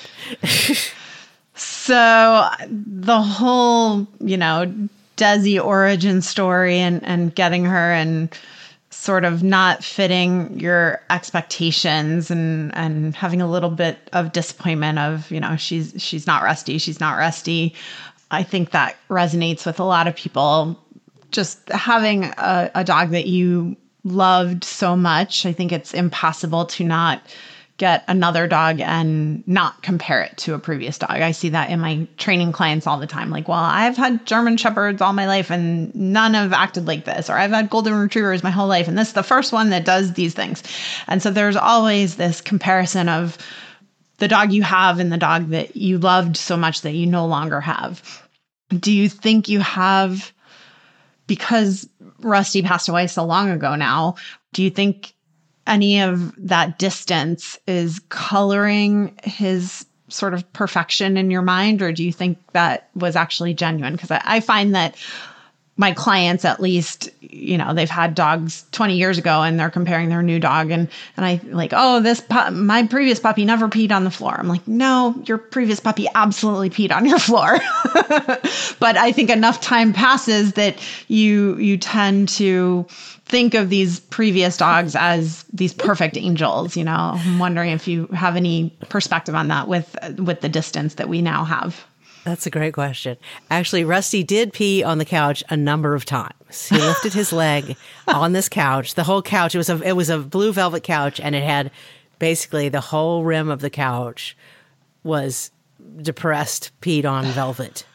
So the whole, Desi origin story and getting her and sort of not fitting your expectations and having a little bit of disappointment of, she's not Rusty. She's not Rusty. I think that resonates with a lot of people. Just having a dog that you loved so much, I think it's impossible to not get another dog and not compare it to a previous dog. I see that in my training clients all the time. Like, well, I've had German Shepherds all my life and none have acted like this. Or I've had Golden Retrievers my whole life and this is the first one that does these things. And so there's always this comparison of the dog you have and the dog that you loved so much that you no longer have. Do you think you have, because Rusty passed away so long ago now, do you think any of that distance is coloring his sort of perfection in your mind? Or do you think that was actually genuine? Because I find that my clients, at least, they've had dogs 20 years ago and they're comparing their new dog. And I like, my previous puppy never peed on the floor. I'm like, no, your previous puppy absolutely peed on your floor. But I think enough time passes that you tend to think of these previous dogs as these perfect angels. I'm wondering if you have any perspective on that with the distance that we now have. That's a great question. Actually, Rusty did pee on the couch a number of times. He lifted his leg on this couch. The whole couch, it was a blue velvet couch, and it had basically the whole rim of the couch was depressed, peed on velvet.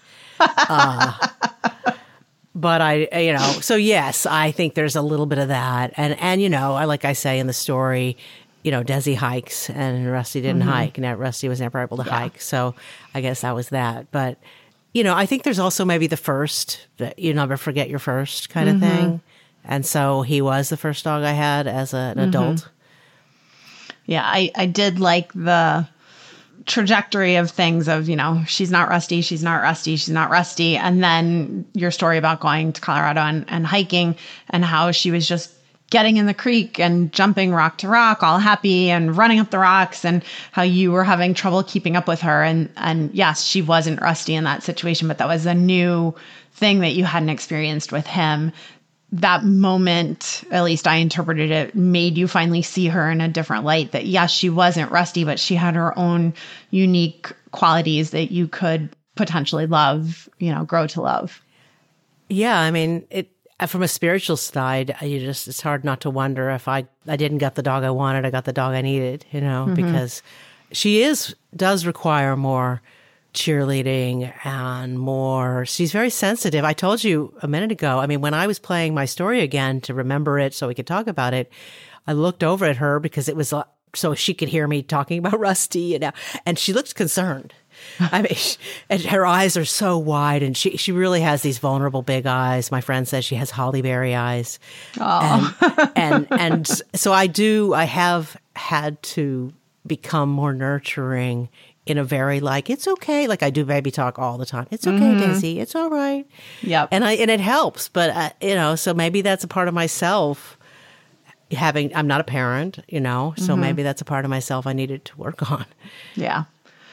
But so yes, I think there's a little bit of that. And like I say in the story, Desi hikes and Rusty didn't hike, and Rusty was never able to hike. So I guess that was that. But, I think there's also maybe the first, that you never forget your first kind of thing. And so he was the first dog I had as an adult. Yeah, I did like the trajectory of things of, she's not Rusty, she's not Rusty, she's not Rusty. And then your story about going to Colorado and hiking and how she was just getting in the creek and jumping rock to rock, all happy and running up the rocks, and how you were having trouble keeping up with her. And yes, she wasn't Rusty in that situation, but that was a new thing that you hadn't experienced with him. That moment, at least I interpreted it, made you finally see her in a different light, that yes, she wasn't Rusty, but she had her own unique qualities that you could potentially love, grow to love. Yeah. I mean, from a spiritual side, it's hard not to wonder if I didn't get the dog I wanted, I got the dog I needed, because she does require more cheerleading and she's very sensitive. I told you a minute ago, I mean, when I was playing my story again to remember it so we could talk about it, I looked over at her because it was so she could hear me talking about Rusty, and she looked concerned. I mean, and her eyes are so wide, and she really has these vulnerable big eyes. My friend says she has Holly Berry eyes. And so I have had to become more nurturing in a very it's okay. Like I do baby talk all the time. It's okay, Desi. It's all right. Yep. And it helps, but so maybe that's a part of myself. I'm not a parent, so maybe that's a part of myself I needed to work on. Yeah.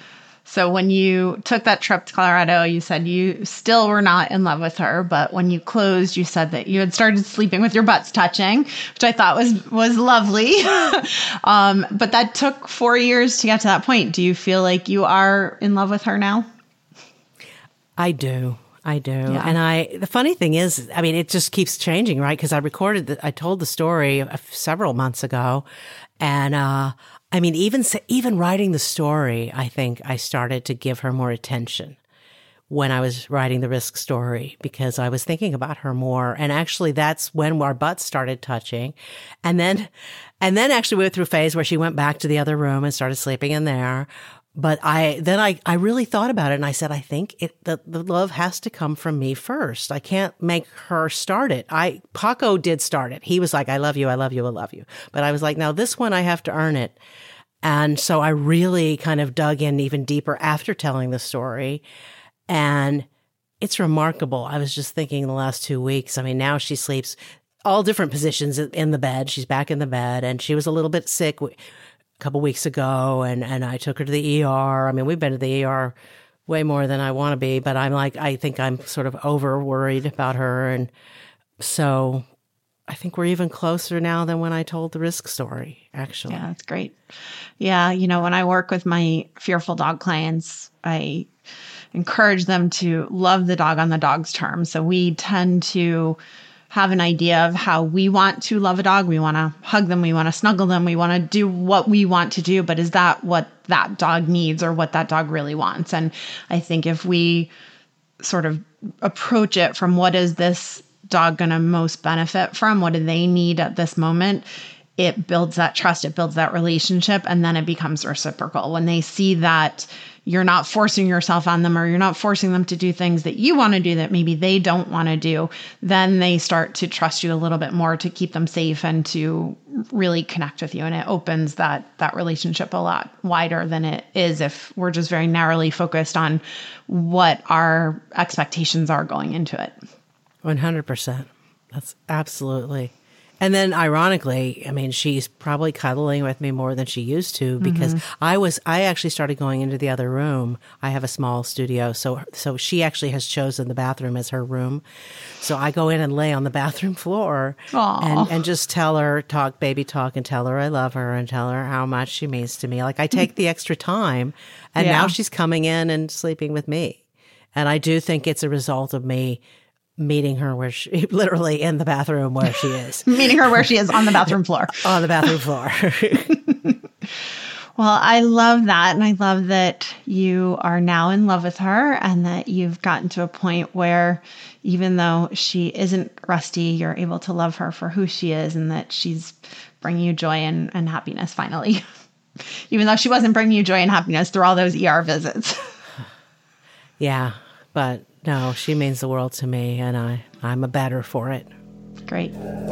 So when you took that trip to Colorado, you said you still were not in love with her, but when you closed, you said that you had started sleeping with your butts touching, which I thought was lovely. But that took 4 years to get to that point. Do you feel like you are in love with her now? I do. Yeah. And the funny thing is, I mean, it just keeps changing, right? Because I told the story several months ago. And, I mean, even writing the story, I think I started to give her more attention when I was writing the Risk story, because I was thinking about her more. And actually, that's when our butts started touching. And then actually we went through a phase where she went back to the other room and started sleeping in there. But I really thought about it, and I said, I think the love has to come from me first. I can't make her start it. Paco did start it. He was like, I love you, I love you, I love you. But I was like, now this one, I have to earn it. And so I really kind of dug in even deeper after telling the story. And it's remarkable. I was just thinking the last 2 weeks, I mean, now she sleeps all different positions in the bed. She's back in the bed, and she was a little bit sick a couple weeks ago, and I took her to the ER. I mean, we've been to the ER way more than I want to be, but I think I'm sort of over worried about her. And so I think we're even closer now than when I told the Risk story, actually. Yeah, that's great. Yeah. You know, when I work with my fearful dog clients, I encourage them to love the dog on the dog's terms. So we tend to have an idea of how we want to love a dog. We want to hug them. We want to snuggle them. We want to do what we want to do. But is that what that dog needs or what that dog really wants? And I think if we sort of approach it from what is this dog going to most benefit from, what do they need at this moment, it builds that trust, it builds that relationship, and then it becomes reciprocal. When they see that you're not forcing yourself on them, or you're not forcing them to do things that you want to do that maybe they don't want to do, then they start to trust you a little bit more to keep them safe and to really connect with you. And it opens that relationship a lot wider than it is if we're just very narrowly focused on what our expectations are going into it. 100%. That's absolutely. And then ironically, I mean, she's probably cuddling with me more than she used to, because I actually started going into the other room. I have a small studio. So she actually has chosen the bathroom as her room. So I go in and lay on the bathroom floor and just tell her, baby talk, and tell her I love her and tell her how much she means to me. Like, I take the extra time, and now she's coming in and sleeping with me. And I do think it's a result of me meeting her where she, literally in the bathroom where she is. Meeting her where she is on the bathroom floor. On the bathroom floor. Well, I love that. And I love that you are now in love with her, and that you've gotten to a point where even though she isn't Rusty, you're able to love her for who she is, and that she's bringing you joy and happiness finally. Even though she wasn't bringing you joy and happiness through all those ER visits. Yeah, but no, she means the world to me, and I'm a better for it. Great.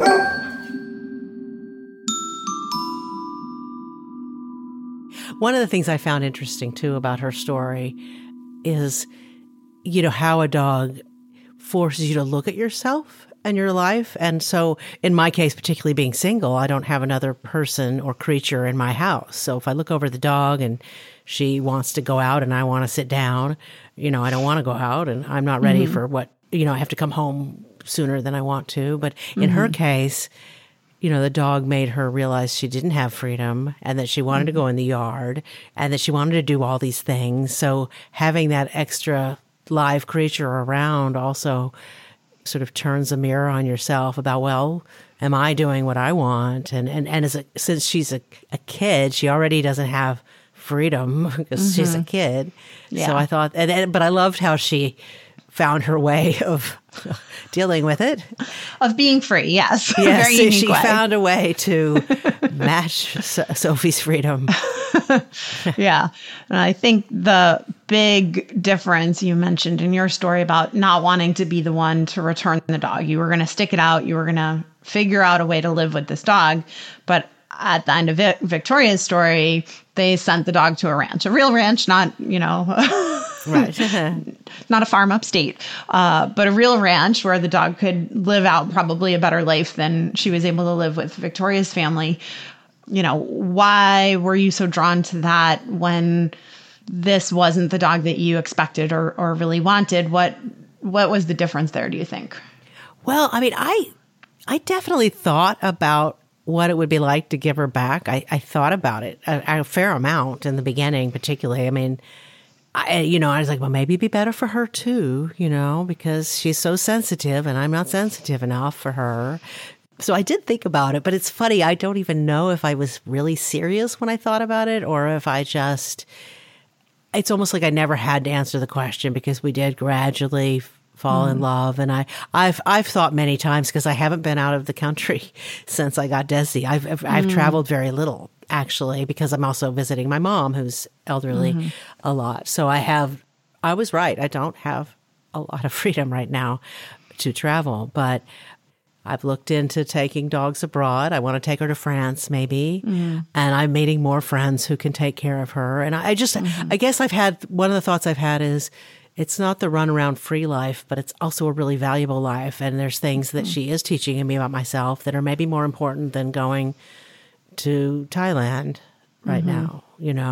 One of the things I found interesting, too, about her story is, you know, how a dog forces you to look at yourself and your life. And so in my case, particularly being single, I don't have another person or creature in my house. So if I look over the dog and she wants to go out and I want to sit down, you know, I don't want to go out, and I'm not ready for what, you know, I have to come home sooner than I want to. But in her case, you know, the dog made her realize she didn't have freedom, and that she wanted to go in the yard, and that she wanted to do all these things. So having that extra live creature around also sort of turns a mirror on yourself about, well, am I doing what I want? And since she's a kid, she already doesn't have freedom because she's a kid. Yeah. So I thought, but I loved how she found her way of dealing with it. Of being free, yes. Yes, Very unique she way. found a way to match Sophie's freedom. Yeah. And I think the big difference you mentioned in your story about not wanting to be the one to return the dog. You were going to stick it out. You were going to figure out a way to live with this dog. But at the end of Victoria's story, they sent the dog to a ranch, a real ranch, not, you know, right. Not a farm upstate, but a real ranch where the dog could live out probably a better life than she was able to live with Victoria's family. You know, why were you so drawn to that when this wasn't the dog that you expected or really wanted. What was the difference there, do you think? Well, I mean, I definitely thought about what it would be like to give her back. I thought about it a fair amount in the beginning, particularly. I mean, I was like, well, maybe it'd be better for her too, because she's so sensitive and I'm not sensitive enough for her. So I did think about it, but it's funny. I don't even know if I was really serious when I thought about it or if I just, it's almost like I never had to answer the question because we did gradually fall in love. And I've thought many times, because I haven't been out of the country since I got Desi. I've traveled very little, actually, because I'm also visiting my mom, who's elderly a lot. So I was right. I don't have a lot of freedom right now to travel, but I've looked into taking dogs abroad. I want to take her to France, maybe. And I'm meeting more friends who can take care of her. And I guess one of the thoughts I've had is, it's not the run around free life, but it's also a really valuable life. And there's things that she is teaching me about myself that are maybe more important than going to Thailand right now,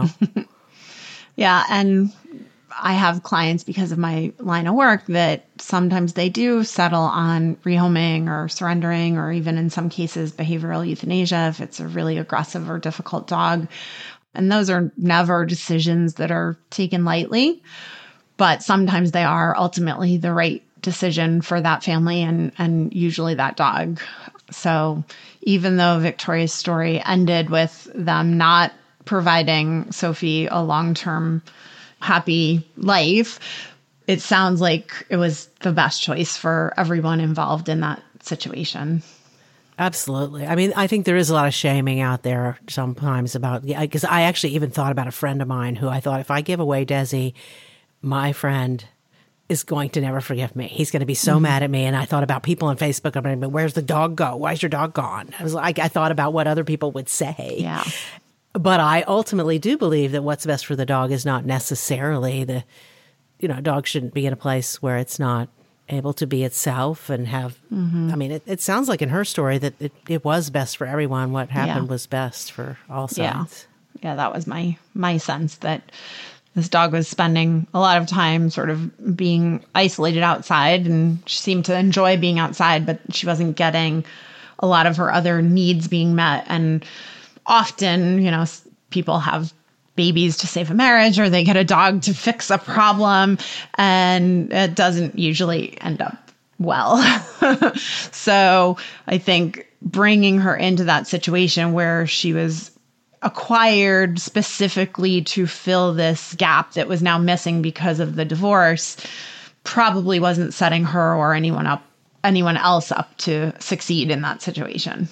Yeah. And I have clients, because of my line of work, that sometimes they do settle on rehoming or surrendering, or even in some cases, behavioral euthanasia if it's a really aggressive or difficult dog. And those are never decisions that are taken lightly. But sometimes they are ultimately the right decision for that family and usually that dog. So even though Victoria's story ended with them not providing Sophie a long-term happy life, it sounds like it was the best choice for everyone involved in that situation. Absolutely. I mean, I think there is a lot of shaming out there sometimes about, because I actually even thought about a friend of mine who I thought, if I give away Desi, my friend is going to never forgive me. He's going to be so mad at me. And I thought about people on Facebook. I'm like, where's the dog go? Why's your dog gone? I thought about what other people would say. Yeah. But I ultimately do believe that what's best for the dog is not necessarily a dog shouldn't be in a place where it's not able to be itself and have, I mean, it sounds like in her story that it was best for everyone. What happened was best for all sides. Yeah, that was my sense, that this dog was spending a lot of time sort of being isolated outside, and she seemed to enjoy being outside, but she wasn't getting a lot of her other needs being met. And often, people have babies to save a marriage, or they get a dog to fix a problem, and it doesn't usually end up well. So I think bringing her into that situation where she was acquired specifically to fill this gap that was now missing because of the divorce probably wasn't setting her or anyone else up to succeed in that situation.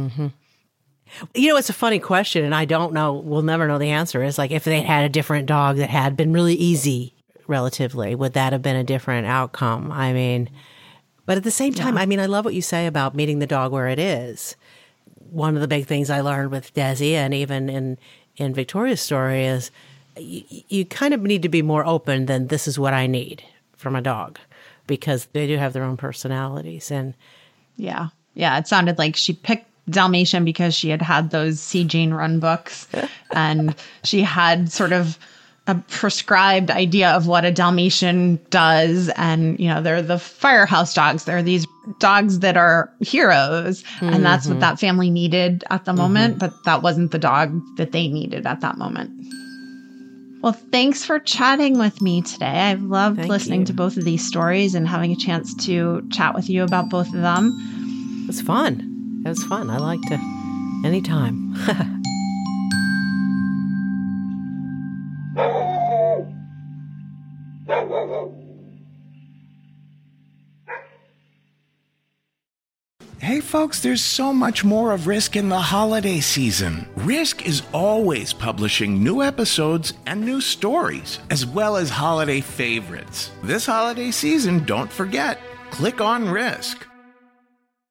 It's a funny question, and I don't know, we'll never know the answer, is like, if they had a different dog that had been really easy relatively, would that have been a different outcome? I mean, but at the same time, I mean, I love what you say about meeting the dog where it is. One of the big things I learned with Desi, and even in Victoria's story, is you kind of need to be more open than, this is what I need from a dog, because they do have their own personalities. And yeah, it sounded like she picked Dalmatian because she had those C. Jane Run books, and she had sort of a prescribed idea of what a Dalmatian does. And, they're the firehouse dogs. They're these dogs that are heroes. And that's what that family needed at the moment. But that wasn't the dog that they needed at that moment. Well, thanks for chatting with me today. I've loved listening to both of these stories and having a chance to chat with you about both of them. It was fun. I liked it. Anytime. Hey folks, there's so much more of Risk in the holiday season. Risk is always publishing new episodes and new stories, as well as holiday favorites. This holiday season, don't forget, click on Risk.